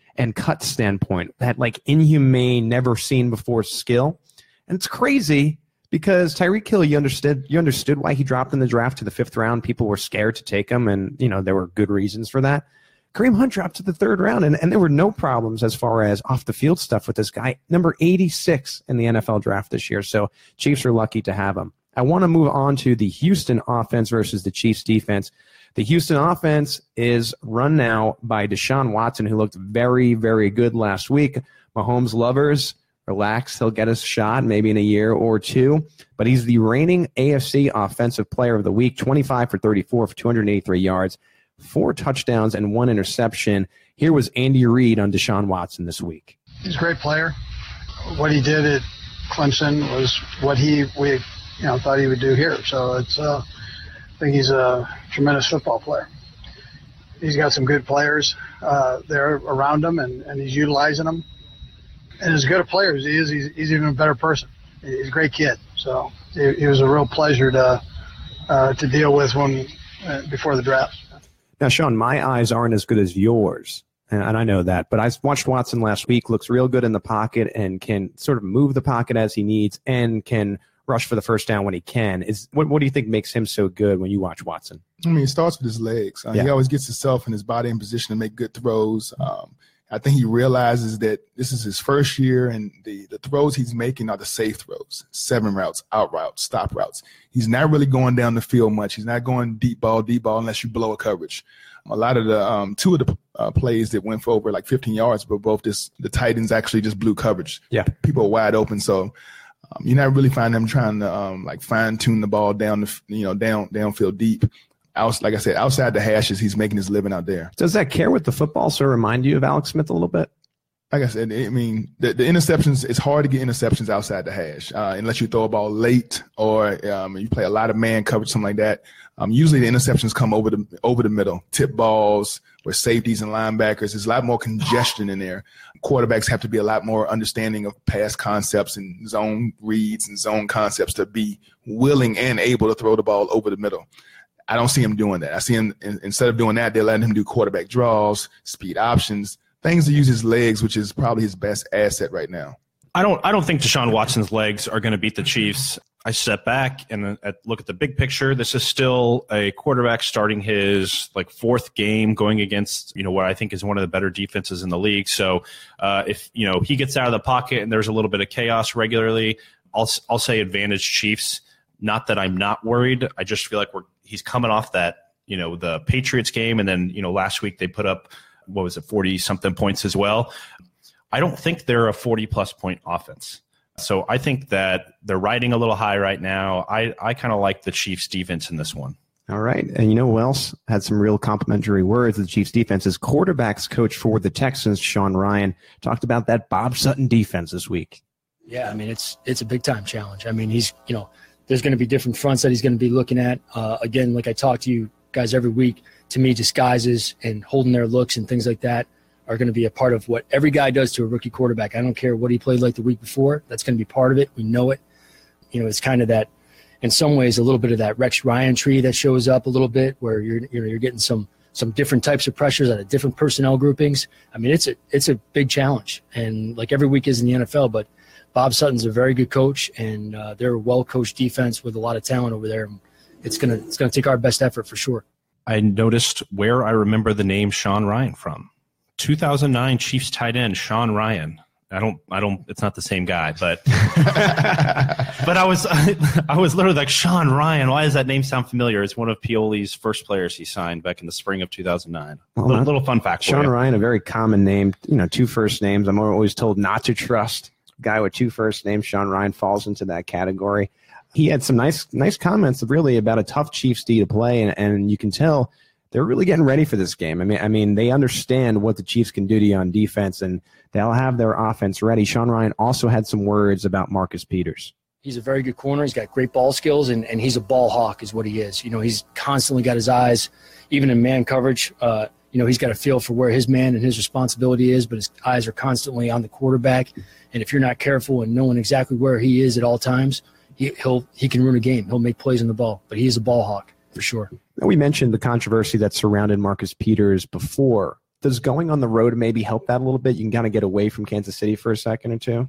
S1: and cut standpoint, that like inhumane, never seen before skill. And it's crazy because Tyreek Hill, you understood you understood why he dropped in the draft to the fifth round. People were scared to take him, and you know there were good reasons for that. Kareem Hunt dropped to the third round, and, and there were no problems as far as off-the-field stuff with this guy. Number eighty-six in the N F L draft this year, so Chiefs are lucky to have him. I want to move on to the Houston offense versus the Chiefs defense. The Houston offense is run now by Deshaun Watson, who looked very, very good last week. Mahomes lovers, relax. He'll get a shot maybe in a year or two. But he's the reigning A F C Offensive Player of the Week, twenty-five for thirty-four for two hundred eighty-three yards. Four touchdowns and one interception. Here was Andy Reid on Deshaun Watson this week.
S4: He's a great player. What he did at Clemson was what he we you know thought he would do here. So it's uh, I think he's a tremendous football player. He's got some good players uh, there around him, and, and he's utilizing them. And as good a player as he is, he's, he's even a better person. He's a great kid. So it, it was a real pleasure to uh, to deal with when uh, before the draft.
S1: Now, Sean, my eyes aren't as good as yours, and I know that. But I watched Watson last week, looks real good in the pocket and can sort of move the pocket as he needs and can rush for the first down when he can. Is What, what do you think makes him so good when you watch Watson?
S2: I mean, it starts with his legs. Uh, yeah. He always gets himself and his body in position to make good throws. Um, I think he realizes that this is his first year, and the, the throws he's making are the safe throws, seven routes, out routes, stop routes. He's not really going down the field much. He's not going deep ball, deep ball unless you blow a coverage. A lot of the um, two of the uh, plays that went for over like fifteen yards, but both this, the tight ends actually just blew coverage.
S1: Yeah,
S2: people are wide open, so um, you're not really finding them trying to um, like fine tune the ball down the you know down downfield deep. Out, like I said, outside the hashes, he's making his living out there.
S1: Does that care with the football sort of remind you of Alex Smith a little bit?
S2: Like I said, I mean, the, the interceptions, it's hard to get interceptions outside the hash uh, unless you throw a ball late or um, you play a lot of man coverage, something like that. Um, usually the interceptions come over the over the middle, tip balls with safeties and linebackers. There's a lot more congestion in there. Quarterbacks have to be a lot more understanding of past concepts and zone reads and zone concepts to be willing and able to throw the ball over the middle. I don't see him doing that. I see him, instead of doing that, they're letting him do quarterback draws, speed options, things to use his legs, which is probably his best asset right now.
S3: I don't I don't think Deshaun Watson's legs are going to beat the Chiefs. I step back and look at the big picture. This is still a quarterback starting his like fourth game going against, you know, what I think is one of the better defenses in the league. So uh, if, you know, he gets out of the pocket and there's a little bit of chaos regularly, I'll I'll say advantage Chiefs. Not that I'm not worried. I just feel like we're he's coming off that, you know, the Patriots game. And then, you know, last week they put up, what was it, forty something points as well. I don't think they're a forty plus point offense. So I think that they're riding a little high right now. I, I kind of like the Chiefs defense in this one.
S1: All right. And you know who else had some real complimentary words of the Chiefs defense? Is quarterbacks coach for the Texans, Sean Ryan, talked about that Bob Sutton defense this week.
S8: Yeah, I mean, it's it's a big time challenge. I mean, he's, you know, there's going to be different fronts that he's going to be looking at. Uh, again, like I talk to you guys every week, to me, disguises and holding their looks and things like that are going to be a part of what every guy does to a rookie quarterback. I don't care what he played like the week before. That's going to be part of it. We know it. You know, it's kind of that, in some ways, a little bit of that Rex Ryan tree that shows up a little bit, where you're you know you're getting some some different types of pressures out of different personnel groupings. I mean, it's a it's a big challenge, and like every week is in the N F L, but Bob Sutton's a very good coach, and uh, they're a well-coached defense with a lot of talent over there. It's gonna it's gonna take our best effort for sure.
S3: I noticed where I remember the name Sean Ryan from. two thousand nine Chiefs tight end Sean Ryan. I don't, I don't. It's not the same guy, but but I was, I was literally like, Sean Ryan. Why does that name sound familiar? It's one of Pioli's first players he signed back in the spring of two thousand nine. Well, little, little fun fact.
S1: Sean Ryan, a very common name. You know, two first names. I'm always told not to trust a guy with two first names. Sean Ryan falls into that category. He had some nice, nice comments really about a tough Chiefs D to play, and, and you can tell they're really getting ready for this game. I mean, I mean, they understand what the Chiefs can do to you on defense, and they'll have their offense ready. Sean Ryan also had some words about Marcus Peters.
S8: He's a very good corner. He's got great ball skills, and, and he's a ball hawk is what he is. You know, he's constantly got his eyes, even in man coverage. Uh, you know, he's got a feel for where his man and his responsibility is, but his eyes are constantly on the quarterback. And if you're not careful and knowing exactly where he is at all times, he, he'll he can ruin a game. He'll make plays on the ball, but he is a ball hawk for sure.
S1: We mentioned the controversy that surrounded Marcus Peters before Does going on the road maybe help that a little bit? You can kind of get away from Kansas City for a second or two.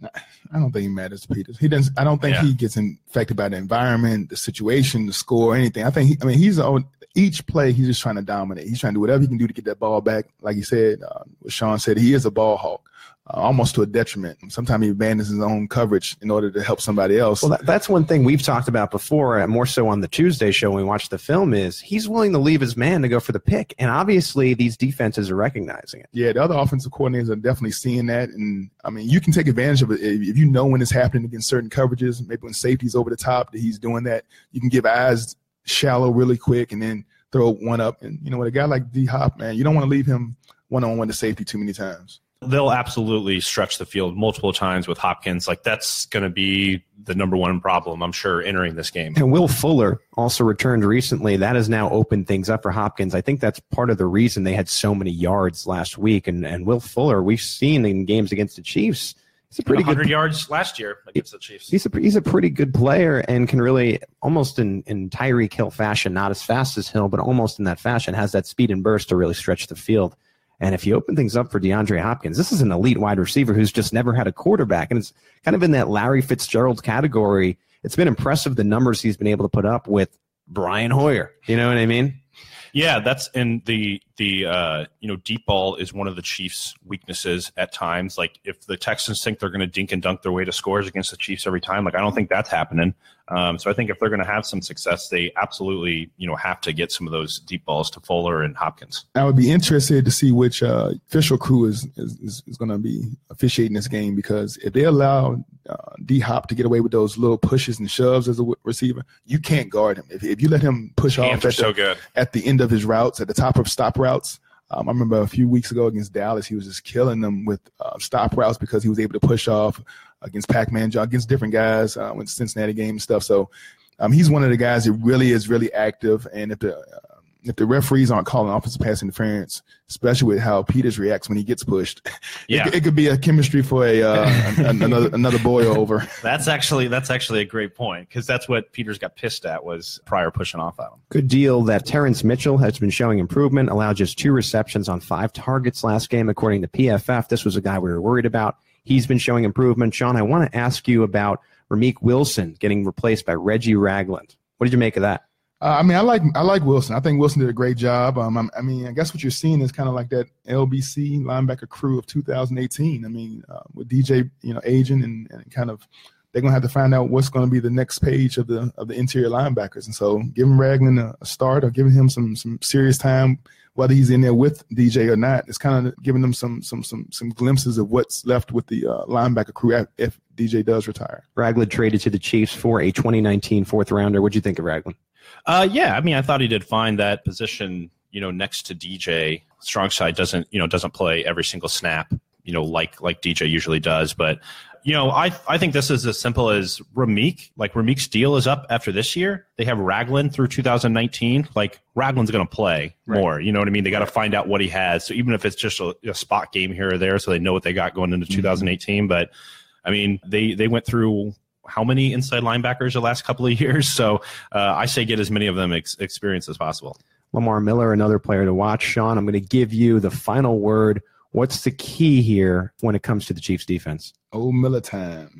S2: I don't think he matters to Peters. He doesn't. I don't think yeah. he gets infected by the environment, the situation, the score, anything. I think. He, I mean, he's own, each play. He's just trying to dominate. He's trying to do whatever he can do to get that ball back. Like you said, uh, what Sean said, he is a ball hawk. Uh, almost to a detriment. Sometimes he abandons his own coverage in order to help somebody else.
S1: Well, that, that's one thing we've talked about before, uh, more so on the Tuesday show when we watched the film, is he's willing to leave his man to go for the pick. And obviously these defenses are recognizing it.
S2: Yeah, the other offensive coordinators are definitely seeing that. And, I mean, you can take advantage of it. If you know when it's happening against certain coverages, maybe when safety's over the top, that he's doing that, you can give eyes shallow really quick and then throw one up. And, you know, with a guy like D-Hop, man, you don't want to leave him one-on-one to safety too many times.
S3: They'll absolutely stretch the field multiple times with Hopkins. Like, that's going to be the number one problem, I'm sure, entering this game.
S1: And Will Fuller also returned recently. That has now opened things up for Hopkins. I think that's part of the reason they had so many yards last week. And, and Will Fuller, we've seen in games against the Chiefs, he's a pretty
S3: one hundred
S1: good
S3: yards last year against the Chiefs.
S1: He's a, he's a pretty good player and can really, almost in, in Tyreek Hill fashion, not as fast as Hill, but almost in that fashion, has that speed and burst to really stretch the field. And if you open things up for DeAndre Hopkins, this is an elite wide receiver who's just never had a quarterback. And it's kind of in that Larry Fitzgerald category. It's been impressive, the numbers he's been able to put up with Brian Hoyer. You know what I mean?
S3: Yeah, that's in the the uh, you know, deep ball is one of the Chiefs' weaknesses at times. Like, if the Texans think they're going to dink and dunk their way to scores against the Chiefs every time, like, I don't think that's happening. Um, so I think if they're going to have some success, they absolutely, you know, have to get some of those deep balls to Fuller and Hopkins.
S2: I would be interested to see which uh, official crew is is, is going to be officiating this game, because if they allow uh, D-Hop to get away with those little pushes and shoves as a receiver, you can't guard him. If, if you let him push
S3: Hands
S2: off at,
S3: so
S2: the,
S3: good.
S2: at the end of his routes, at the top of stop routes, um, I remember a few weeks ago against Dallas, he was just killing them with uh, stop routes because he was able to push off against Pac-Man, against different guys uh, with Cincinnati game and stuff. So um, he's one of the guys that really is really active. And if the uh, if the referees aren't calling offensive pass interference, especially with how Peters reacts when he gets pushed,
S3: yeah.
S2: it, it could be a chemistry for a uh, another another boil over.
S3: That's actually that's actually a great point, because that's what Peters got pissed at, was Pryor pushing off at him.
S1: Good deal that Terrence Mitchell has been showing improvement, allowed just two receptions on five targets last game, according to P F F. This was a guy we were worried about. He's been showing improvement. Sean, I want to ask you about Ramik Wilson getting replaced by Reggie Ragland. What did you make of that?
S2: Uh, I mean, I like I like Wilson. I think Wilson did a great job. Um, I'm, I mean, I guess what you're seeing is kind of like that L B C linebacker crew of two thousand eighteen. I mean, uh, with D J, you know, aging and, and kind of, they're gonna have to find out what's going to be the next page of the of the interior linebackers. And so, giving Ragland a, a start or giving him some some serious time, whether he's in there with D J or not, it's kind of giving them some some some some glimpses of what's left with the uh, linebacker crew if D J does retire.
S1: Ragland traded to the Chiefs for a twenty nineteen fourth rounder. What'd you think of Ragland?
S3: Uh, yeah, I mean, I thought he did fine. That position, you know, next to D J, strong side doesn't, you know, doesn't play every single snap, you know, like like D J usually does. But, you know, I I think this is as simple as Ramik. Like, Ramik's deal is up after this year. They have Ragland through two thousand nineteen. Like, Ragland's going to play right. more. You know what I mean? They got to find out what he has. So even if it's just a, a spot game here or there, so they know what they got going into mm-hmm. two thousand eighteen. But, I mean, they they went through how many inside linebackers the last couple of years? So uh, I say get as many of them ex- experience as possible.
S1: Lamar Miller, another player to watch. Sean, I'm going to give you the final word. What's the key here when it comes to the Chiefs defense?
S2: Oh, Miller time.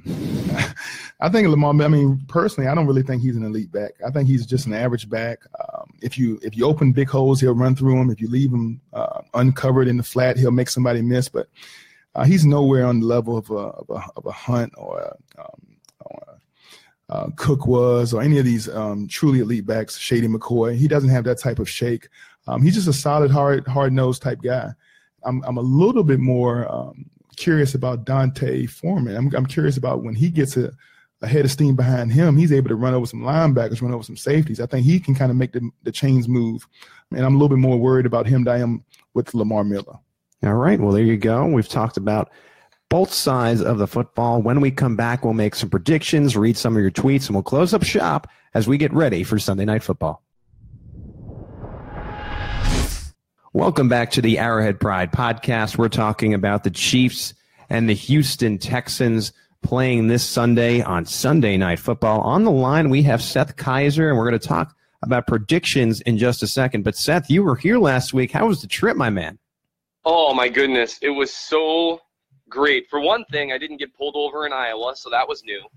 S2: I think Lamar, I mean, personally, I don't really think he's an elite back. I think he's just an average back. Um, if you if you open big holes, he'll run through them. If you leave him uh, uncovered in the flat, he'll make somebody miss. But uh, he's nowhere on the level of a, of a, of a Hunt or a, um, Uh, Cook was, or any of these um, truly elite backs, Shady McCoy. He doesn't have that type of shake. Um, he's just a solid, hard, hard-nosed type guy. I'm, I'm a little bit more um, curious about Dante Foreman. I'm, I'm curious about when he gets a, a head of steam behind him, he's able to run over some linebackers, run over some safeties. I think he can kind of make the, the chains move. And I'm a little bit more worried about him than I am with Lamar Miller.
S1: All right. Well, there you go. We've talked about both sides of the football. When we come back, we'll make some predictions, read some of your tweets, and we'll close up shop as we get ready for Sunday Night Football. Welcome back to the Arrowhead Pride podcast. We're talking about the Chiefs and the Houston Texans playing this Sunday on Sunday Night Football. On the line, we have Seth Kaiser, and we're going to talk about predictions in just a second. But, Seth, you were here last week. How was the trip, my man?
S9: Oh, my goodness. It was so great. For one thing, I didn't get pulled over in Iowa, so that was new.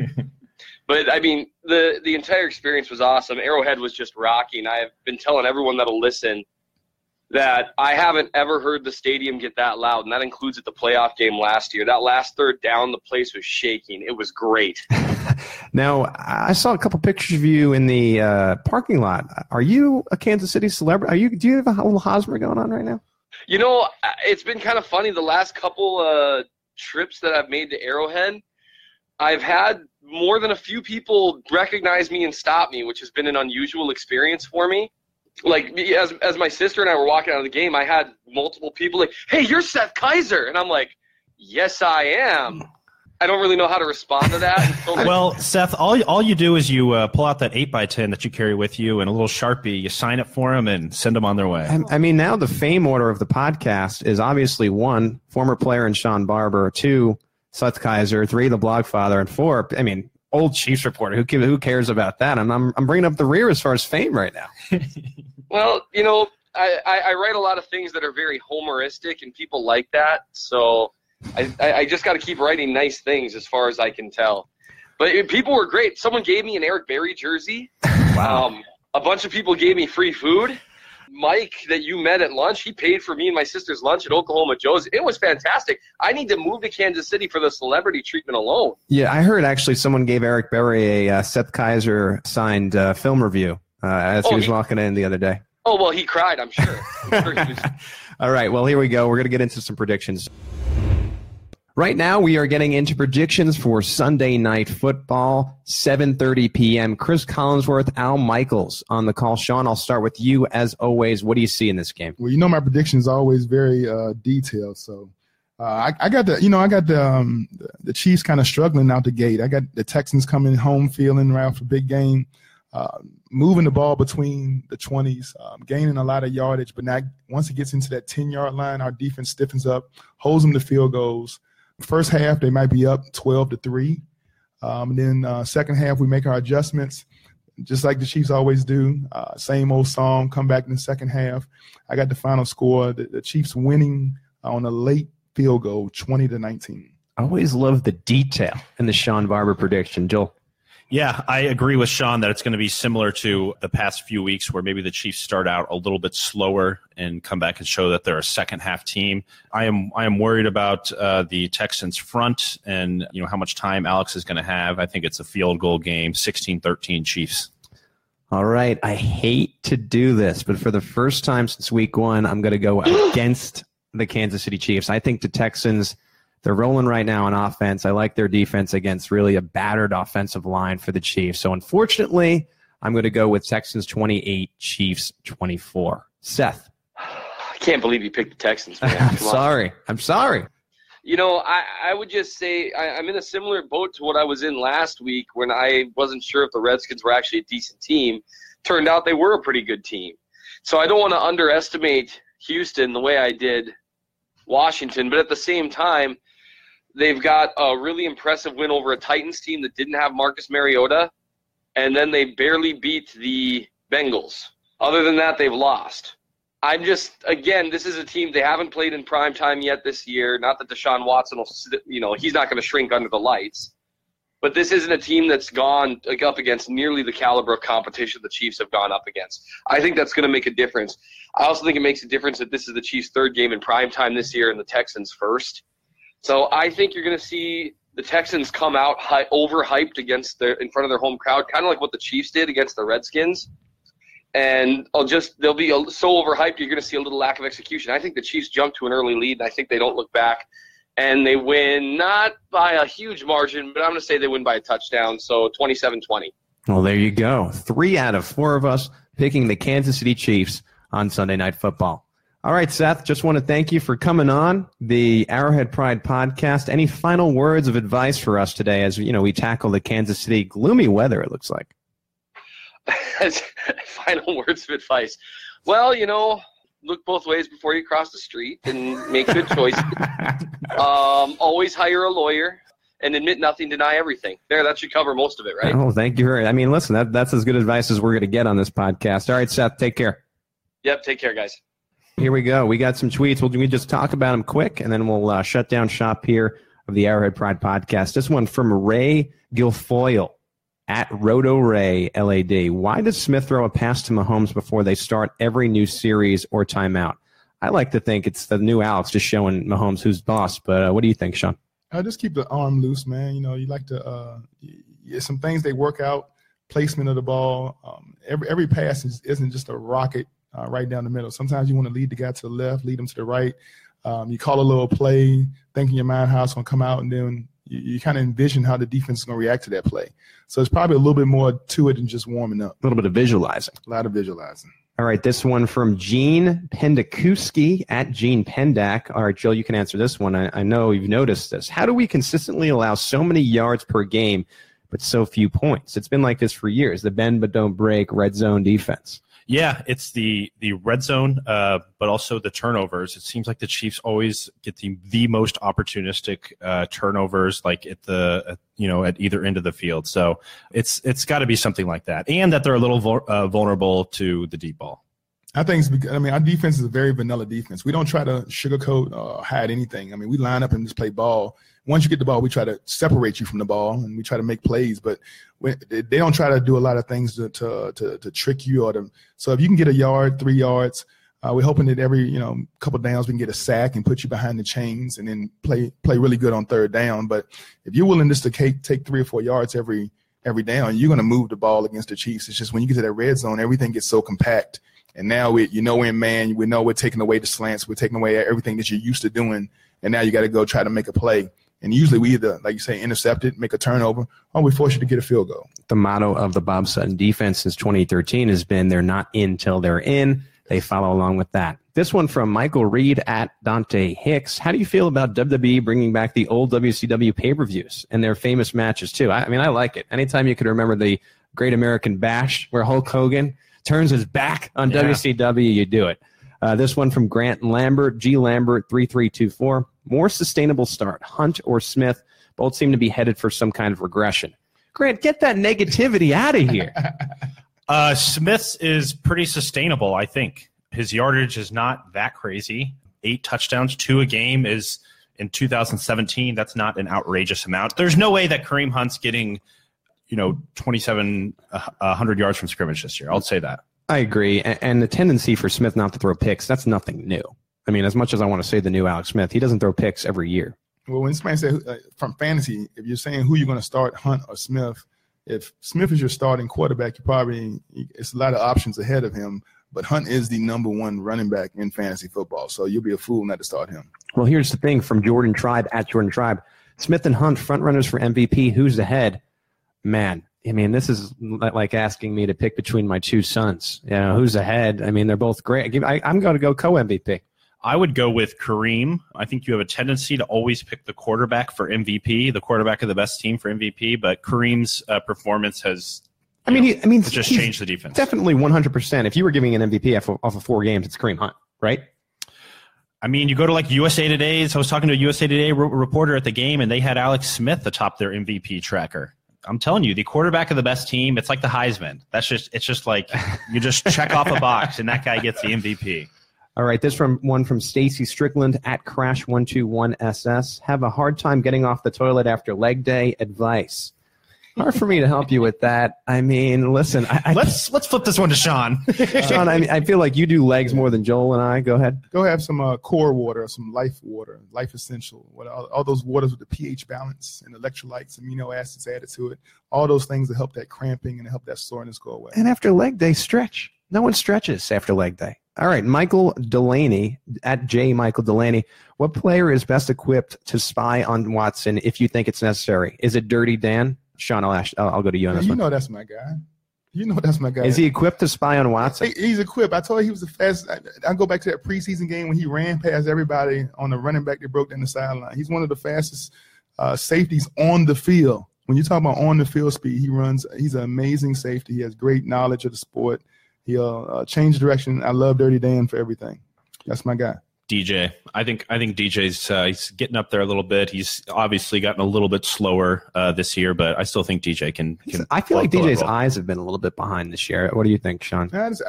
S9: But, I mean, the, the entire experience was awesome. Arrowhead was just rocking. I've been telling everyone that'll listen that I haven't ever heard the stadium get that loud, and that includes at the playoff game last year. That last third down, the place was shaking. It was great.
S1: Now, I saw a couple pictures of you in the uh, parking lot. Are you a Kansas City celebrity? Are you? Do you have a little Hosmer going on right now?
S9: You know, it's been kind of funny. The last couple uh, trips that I've made to Arrowhead, I've had more than a few people recognize me and stop me, which has been an unusual experience for me. Like, as as my sister and I were walking out of the game, I had multiple people like, "Hey, you're Seth Kaiser," and I'm like, "Yes, I am." I don't really know how to respond to that.
S3: Well, Seth, all all you do is you uh, pull out that eight by ten that you carry with you and a little Sharpie. You sign it for them and send them on their way.
S1: I, I mean, now the fame order of the podcast is obviously one, former player and Sean Barber, two, Seth Kaiser, three, the Blogfather, and four, I mean, old Chiefs reporter. Who who cares about that? I'm I'm, I'm bringing up the rear as far as fame right now.
S9: Well, you know, I, I, I write a lot of things that are very Homeristic, and people like that. So I, I just got to keep writing nice things as far as I can tell. But it, people were great. Someone gave me an Eric Berry jersey.
S1: Wow.
S9: Um, a bunch of people gave me free food. Mike, that you met at lunch, he paid for me and my sister's lunch at Oklahoma Joe's. It was fantastic. I need to move to Kansas City for the celebrity treatment alone.
S1: Yeah, I heard actually someone gave Eric Berry a uh, Seth Kaiser signed uh, film review uh, as
S9: oh,
S1: he was
S9: he,
S1: walking in the other day.
S9: Oh, well, he cried, I'm sure. I'm sure he was.
S1: All right, well, here we go. We're going to get into some predictions. Right now, we are getting into predictions for Sunday Night Football, seven thirty p.m. Chris Collinsworth, Al Michaels on the call. Sean, I'll start with you as always. What do you see in this game?
S2: Well, you know my predictions are always very uh, detailed. So uh, I, I got the, you know, I got the um, the Chiefs kind of struggling out the gate. I got the Texans coming home feeling right off a big game, uh, moving the ball between the twenties, um, gaining a lot of yardage. But not, once it gets into that ten-yard line, our defense stiffens up, holds them to field goals. First half, they might be up twelve to three. Um, and then uh, second half, we make our adjustments, just like the Chiefs always do. Uh, same old song, come back in the second half. I got the final score, the, the Chiefs winning on a late field goal, twenty to nineteen.
S1: I always love the detail in the Sean Barber prediction. Joel?
S3: Yeah, I agree with Sean that it's going to be similar to the past few weeks where maybe the Chiefs start out a little bit slower and come back and show that they're a second half team. I am I am worried about uh, the Texans front and you know how much time Alex is going to have. I think it's a field goal game, sixteen thirteen Chiefs.
S1: All right, I hate to do this, but for the first time since week one, I'm going to go against the Kansas City Chiefs. I think the Texans, they're rolling right now on offense. I like their defense against really a battered offensive line for the Chiefs. So unfortunately, I'm going to go with Texans twenty-eight, Chiefs twenty-four. Seth?
S9: I can't believe you picked the Texans, man.
S1: I'm sorry. I'm sorry.
S9: You know, I, I would just say I, I'm in a similar boat to what I was in last week when I wasn't sure if the Redskins were actually a decent team. Turned out they were a pretty good team. So I don't want to underestimate Houston the way I did Washington, but at the same time, they've got a really impressive win over a Titans team that didn't have Marcus Mariota, and then they barely beat the Bengals. Other than that, they've lost. I'm just, again, this is a team they haven't played in prime time yet this year. Not that Deshaun Watson will, you know, he's not going to shrink under the lights. But this isn't a team that's gone up against nearly the caliber of competition the Chiefs have gone up against. I think that's going to make a difference. I also think it makes a difference that this is the Chiefs' third game in prime time this year and the Texans' first. So I think you're going to see the Texans come out high, overhyped against their in front of their home crowd, kind of like what the Chiefs did against the Redskins. And I'll just they'll be so overhyped you're going to see a little lack of execution. I think the Chiefs jump to an early lead, and I think they don't look back. And they win not by a huge margin, but I'm going to say they win by a touchdown, so twenty-seven twenty.
S1: Well, there you go. Three out of four of us picking the Kansas City Chiefs on Sunday Night Football. All right, Seth, just want to thank you for coming on the Arrowhead Pride podcast. Any final words of advice for us today as you know we tackle the Kansas City gloomy weather, it looks like?
S9: Final words of advice. Well, you know, look both ways before you cross the street and make good choices. um, always hire a lawyer and admit nothing, deny everything. There, that should cover most of it, right?
S1: Oh, thank you. I mean, listen, that, that's as good advice as we're going to get on this podcast. All right, Seth, take care.
S9: Yep, take care, guys.
S1: Here we go. We got some tweets. We'll we just talk about them quick, and then we'll uh, shut down shop here of the Arrowhead Pride podcast. This one from Ray Guilfoyle at Roto Ray L A D. Why does Smith throw a pass to Mahomes before they start every new series or timeout? I like to think it's the new Alex just showing Mahomes who's boss, but uh, what do you think, Sean?
S2: Uh, just keep the arm loose, man. You know, you like to uh, – some things they work out, placement of the ball. Um, every every pass is, isn't just a rocket uh, right down the middle. Sometimes you want to lead the guy to the left, lead him to the right. Um, you call a little play, think in your mind how it's going to come out, and then you, you kind of envision how the defense is going to react to that play. So it's probably a little bit more to it than just warming up.
S1: A little bit of visualizing.
S2: A lot of visualizing.
S1: All right, this one from Gene Pendakuski at Gene Pendak. All right, Jill, you can answer this one. I, I know you've noticed this. How do we consistently allow so many yards per game but so few points? It's been like this for years, the bend but don't break red zone defense.
S3: Yeah, it's the the red zone, uh, but also the turnovers. It seems like the Chiefs always get the the most opportunistic uh, turnovers, like at the uh, you know at either end of the field. So it's it's got to be something like that, and that they're a little vul- uh, vulnerable to the deep ball.
S2: I think it's because, I mean, our defense is a very vanilla defense. We don't try to sugarcoat or hide anything. I mean, we line up and just play ball. Once you get the ball, we try to separate you from the ball, and we try to make plays. But when, they don't try to do a lot of things to to, to, to trick you. or to, So if you can get a yard, three yards, uh, we're hoping that every you know couple downs we can get a sack and put you behind the chains and then play play really good on third down. But if you're willing just to take, take three or four yards every every down, you're going to move the ball against the Chiefs. It's just when you get to that red zone, everything gets so compact. And now we, you know, we're in man. We know we're taking away the slants. We're taking away everything that you're used to doing. And now you got to go try to make a play. And usually we either, like you say, intercept it, make a turnover, or we force you to get a field goal.
S1: The motto of the Bob Sutton defense since twenty thirteen has been they're not in till they're in. They follow along with that. This one from Michael Reed at Dante Hicks. How do you feel about W W E bringing back the old W C W pay-per-views and their famous matches, too? I, I mean, I like it. Anytime you could remember the Great American Bash where Hulk Hogan turns his back on yeah. W C W, you do it. Uh, this one from Grant Lambert, G. Lambert, three three two four. More sustainable start, Hunt or Smith. Both seem to be headed for some kind of regression. Grant, get that negativity out of here.
S3: uh, Smith's is pretty sustainable, I think. His yardage is not that crazy. Eight touchdowns, two a game is in two thousand seventeen. That's not an outrageous amount. There's no way that Kareem Hunt's getting – you know, twenty-seven hundred yards from scrimmage this year. I'll say that.
S1: I agree. And, and the tendency for Smith not to throw picks, that's nothing new. I mean, as much as I want to say the new Alex Smith, he doesn't throw picks every year.
S2: Well, when somebody says uh, from fantasy, if you're saying who you're going to start, Hunt or Smith, if Smith is your starting quarterback, you probably it's a lot of options ahead of him. But Hunt is the number one running back in fantasy football, so you'll be a fool not to start him.
S1: Well, here's the thing from Jordan Tribe at Jordan Tribe. Smith and Hunt, front runners for M V P. Who's ahead? Man, I mean, this is like asking me to pick between my two sons. You know, who's ahead? I mean, they're both great. I, I'm going to go co-M V P.
S3: I would go with Kareem. I think you have a tendency to always pick the quarterback for M V P, the quarterback of the best team for M V P, but Kareem's uh, performance has I mean, know, he, I mean, just changed the defense.
S1: Definitely one hundred percent. If you were giving an M V P off of, off of four games, it's Kareem Hunt, right?
S3: I mean, you go to like U S A Today's. I was talking to a U S A Today re- reporter at the game, and they had Alex Smith atop their M V P tracker. I'm telling you, the quarterback of the best team, it's like the Heisman. That's just, it's just like you just check off a box, and that guy gets the M V P.
S1: All right, this from one from Stacy Strickland at Crash one two one S S. Have a hard time getting off the toilet after leg day. Advice. Hard for me to help you with that. I mean, listen. I, I,
S3: let's let's flip this one to Sean.
S1: Sean, I mean, I feel like you do legs more than Joel and I. Go ahead.
S2: Go have some uh, core water, some life water, life essential. What all, all those waters with the pH balance and electrolytes, amino acids added to it. All those things that help that cramping and help that soreness go away.
S1: And after leg day, stretch. No one stretches after leg day. All right, Michael Delaney at J. Michael Delaney. What player is best equipped to spy on Watson if you think it's necessary? Is it Dirty Dan? Sean, I'll, ask, I'll, I'll go to you on
S2: yeah,
S1: this
S2: you
S1: one.
S2: You know that's my guy. You know that's my guy.
S1: Is he equipped to spy on Watson?
S2: He, he's equipped. I told you he was the fastest. I, I go back to that preseason game when he ran past everybody on the running back that broke down the sideline. He's one of the fastest uh, safeties on the field. When you talk about on the field speed, he runs. He's an amazing safety. He has great knowledge of the sport. He'll uh, change direction. I love Dirty Dan for everything. That's my guy.
S3: D J. I think I think D J's uh, he's getting up there a little bit. He's obviously gotten a little bit slower uh, this year, but I still think D J can. can
S1: I feel like D J's eyes have been a little bit behind this year. What do you think, Sean?
S2: Just,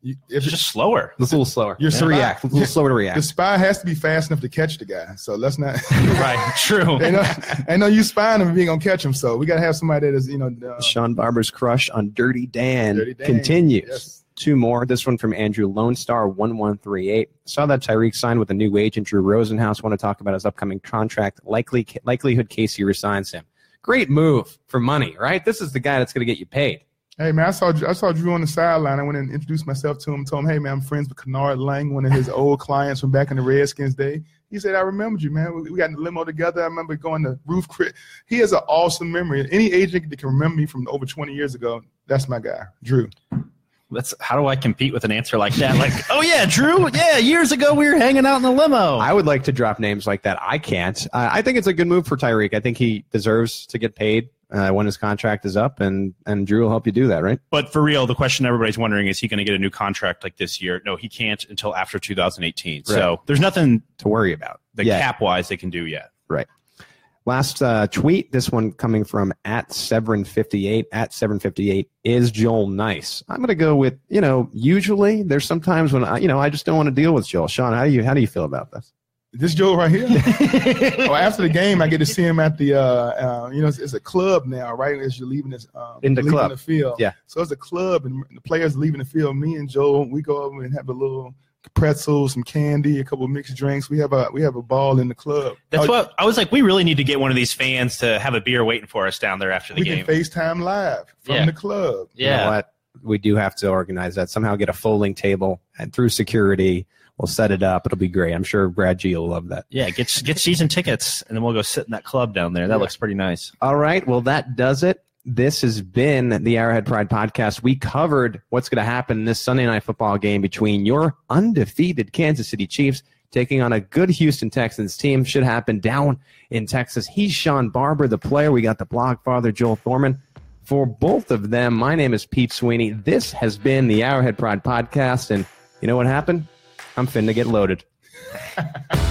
S2: You,
S3: It's
S2: if
S3: just slower.
S1: It's a little slower.
S2: You're
S1: to
S2: spy.
S1: react. It's a little slower to
S2: the
S1: react.
S2: spy has to be fast enough to catch the guy. So let's not.
S3: Right. True.
S2: ain't, no, ain't no you spying him if you ain't gonna catch him. So we gotta have somebody that is, you know. Uh,
S1: Sean Barber's crush on Dirty Dan,
S2: Dirty Dan.
S1: continues.
S2: Yes.
S1: Two more. This one from Andrew Lone Star one one three eight. Saw that Tyreek signed with a new agent, Drew Rosenhaus. Want to talk about his upcoming contract. Likely likelihood Casey resigns him. Great move for money, right? This is the guy that's going to get you paid.
S2: Hey man, I saw I saw Drew on the sideline. I went and introduced myself to him. Told him, hey man, I'm friends with Kennard Lang, one of his old clients from back in the Redskins day. He said, I remembered you, man. We, we got in the limo together. I remember going to Roof Crit. He has an awesome memory. Any agent that can remember me from over twenty years ago, that's my guy, Drew.
S3: That's how do I compete with an answer like that? Like, oh yeah, Drew. Yeah, years ago we were hanging out in the limo.
S1: I would like to drop names like that. I can't. Uh, I think it's a good move for Tyreek. I think he deserves to get paid uh, when his contract is up, and, and Drew will help you do that, right?
S3: But for real, the question everybody's wondering is he going to get a new contract like this year? No, he can't until after two thousand eighteen.
S1: Right.
S3: So there's nothing
S1: To worry about.
S3: the
S1: Yeah.
S3: cap wise they can do yet.
S1: Right. Last uh, tweet, this one coming from at Severin fifty-eight. At Severin fifty-eight, is Joel nice? I'm going to go with, you know, usually there's sometimes when, I, you know, I just don't want to deal with Joel. Sean, how do you how do you feel about this?
S2: This Joe right here. Oh, after the game, I get to see him at the, uh, uh, you know, it's, it's a club now, right? As you're leaving this, um,
S1: In the
S2: leaving
S1: club.
S2: the field.
S1: Yeah.
S2: So it's a club, and the players leaving the field. Me and Joe, we go over and have a little pretzels, some candy, a couple of mixed drinks. We have a we have a ball in the club.
S3: That's
S2: Oh,
S3: what I was like. We really need to get one of these fans to have a beer waiting for us down there after the
S2: we
S3: game.
S2: can FaceTime live from
S3: Yeah.
S2: the club.
S1: You know what? We do have to organize that. Somehow get a folding table and through security. We'll set it up. It'll be great. I'm sure Brad G will love that.
S3: Yeah, get get season tickets, and then we'll go sit in that club down there. That
S2: Yeah.
S3: looks pretty nice.
S1: All right. Well, that does it. This has been the Arrowhead Pride Podcast. We covered what's going to happen in this Sunday Night Football game between your undefeated Kansas City Chiefs taking on a good Houston Texans team. Should happen down in Texas. He's Sean Barber, the player. We got the blog father, Joel Thorman. For both of them, my name is Pete Sweeney. This has been the Arrowhead Pride Podcast. And you know what happened? I'm finna get loaded.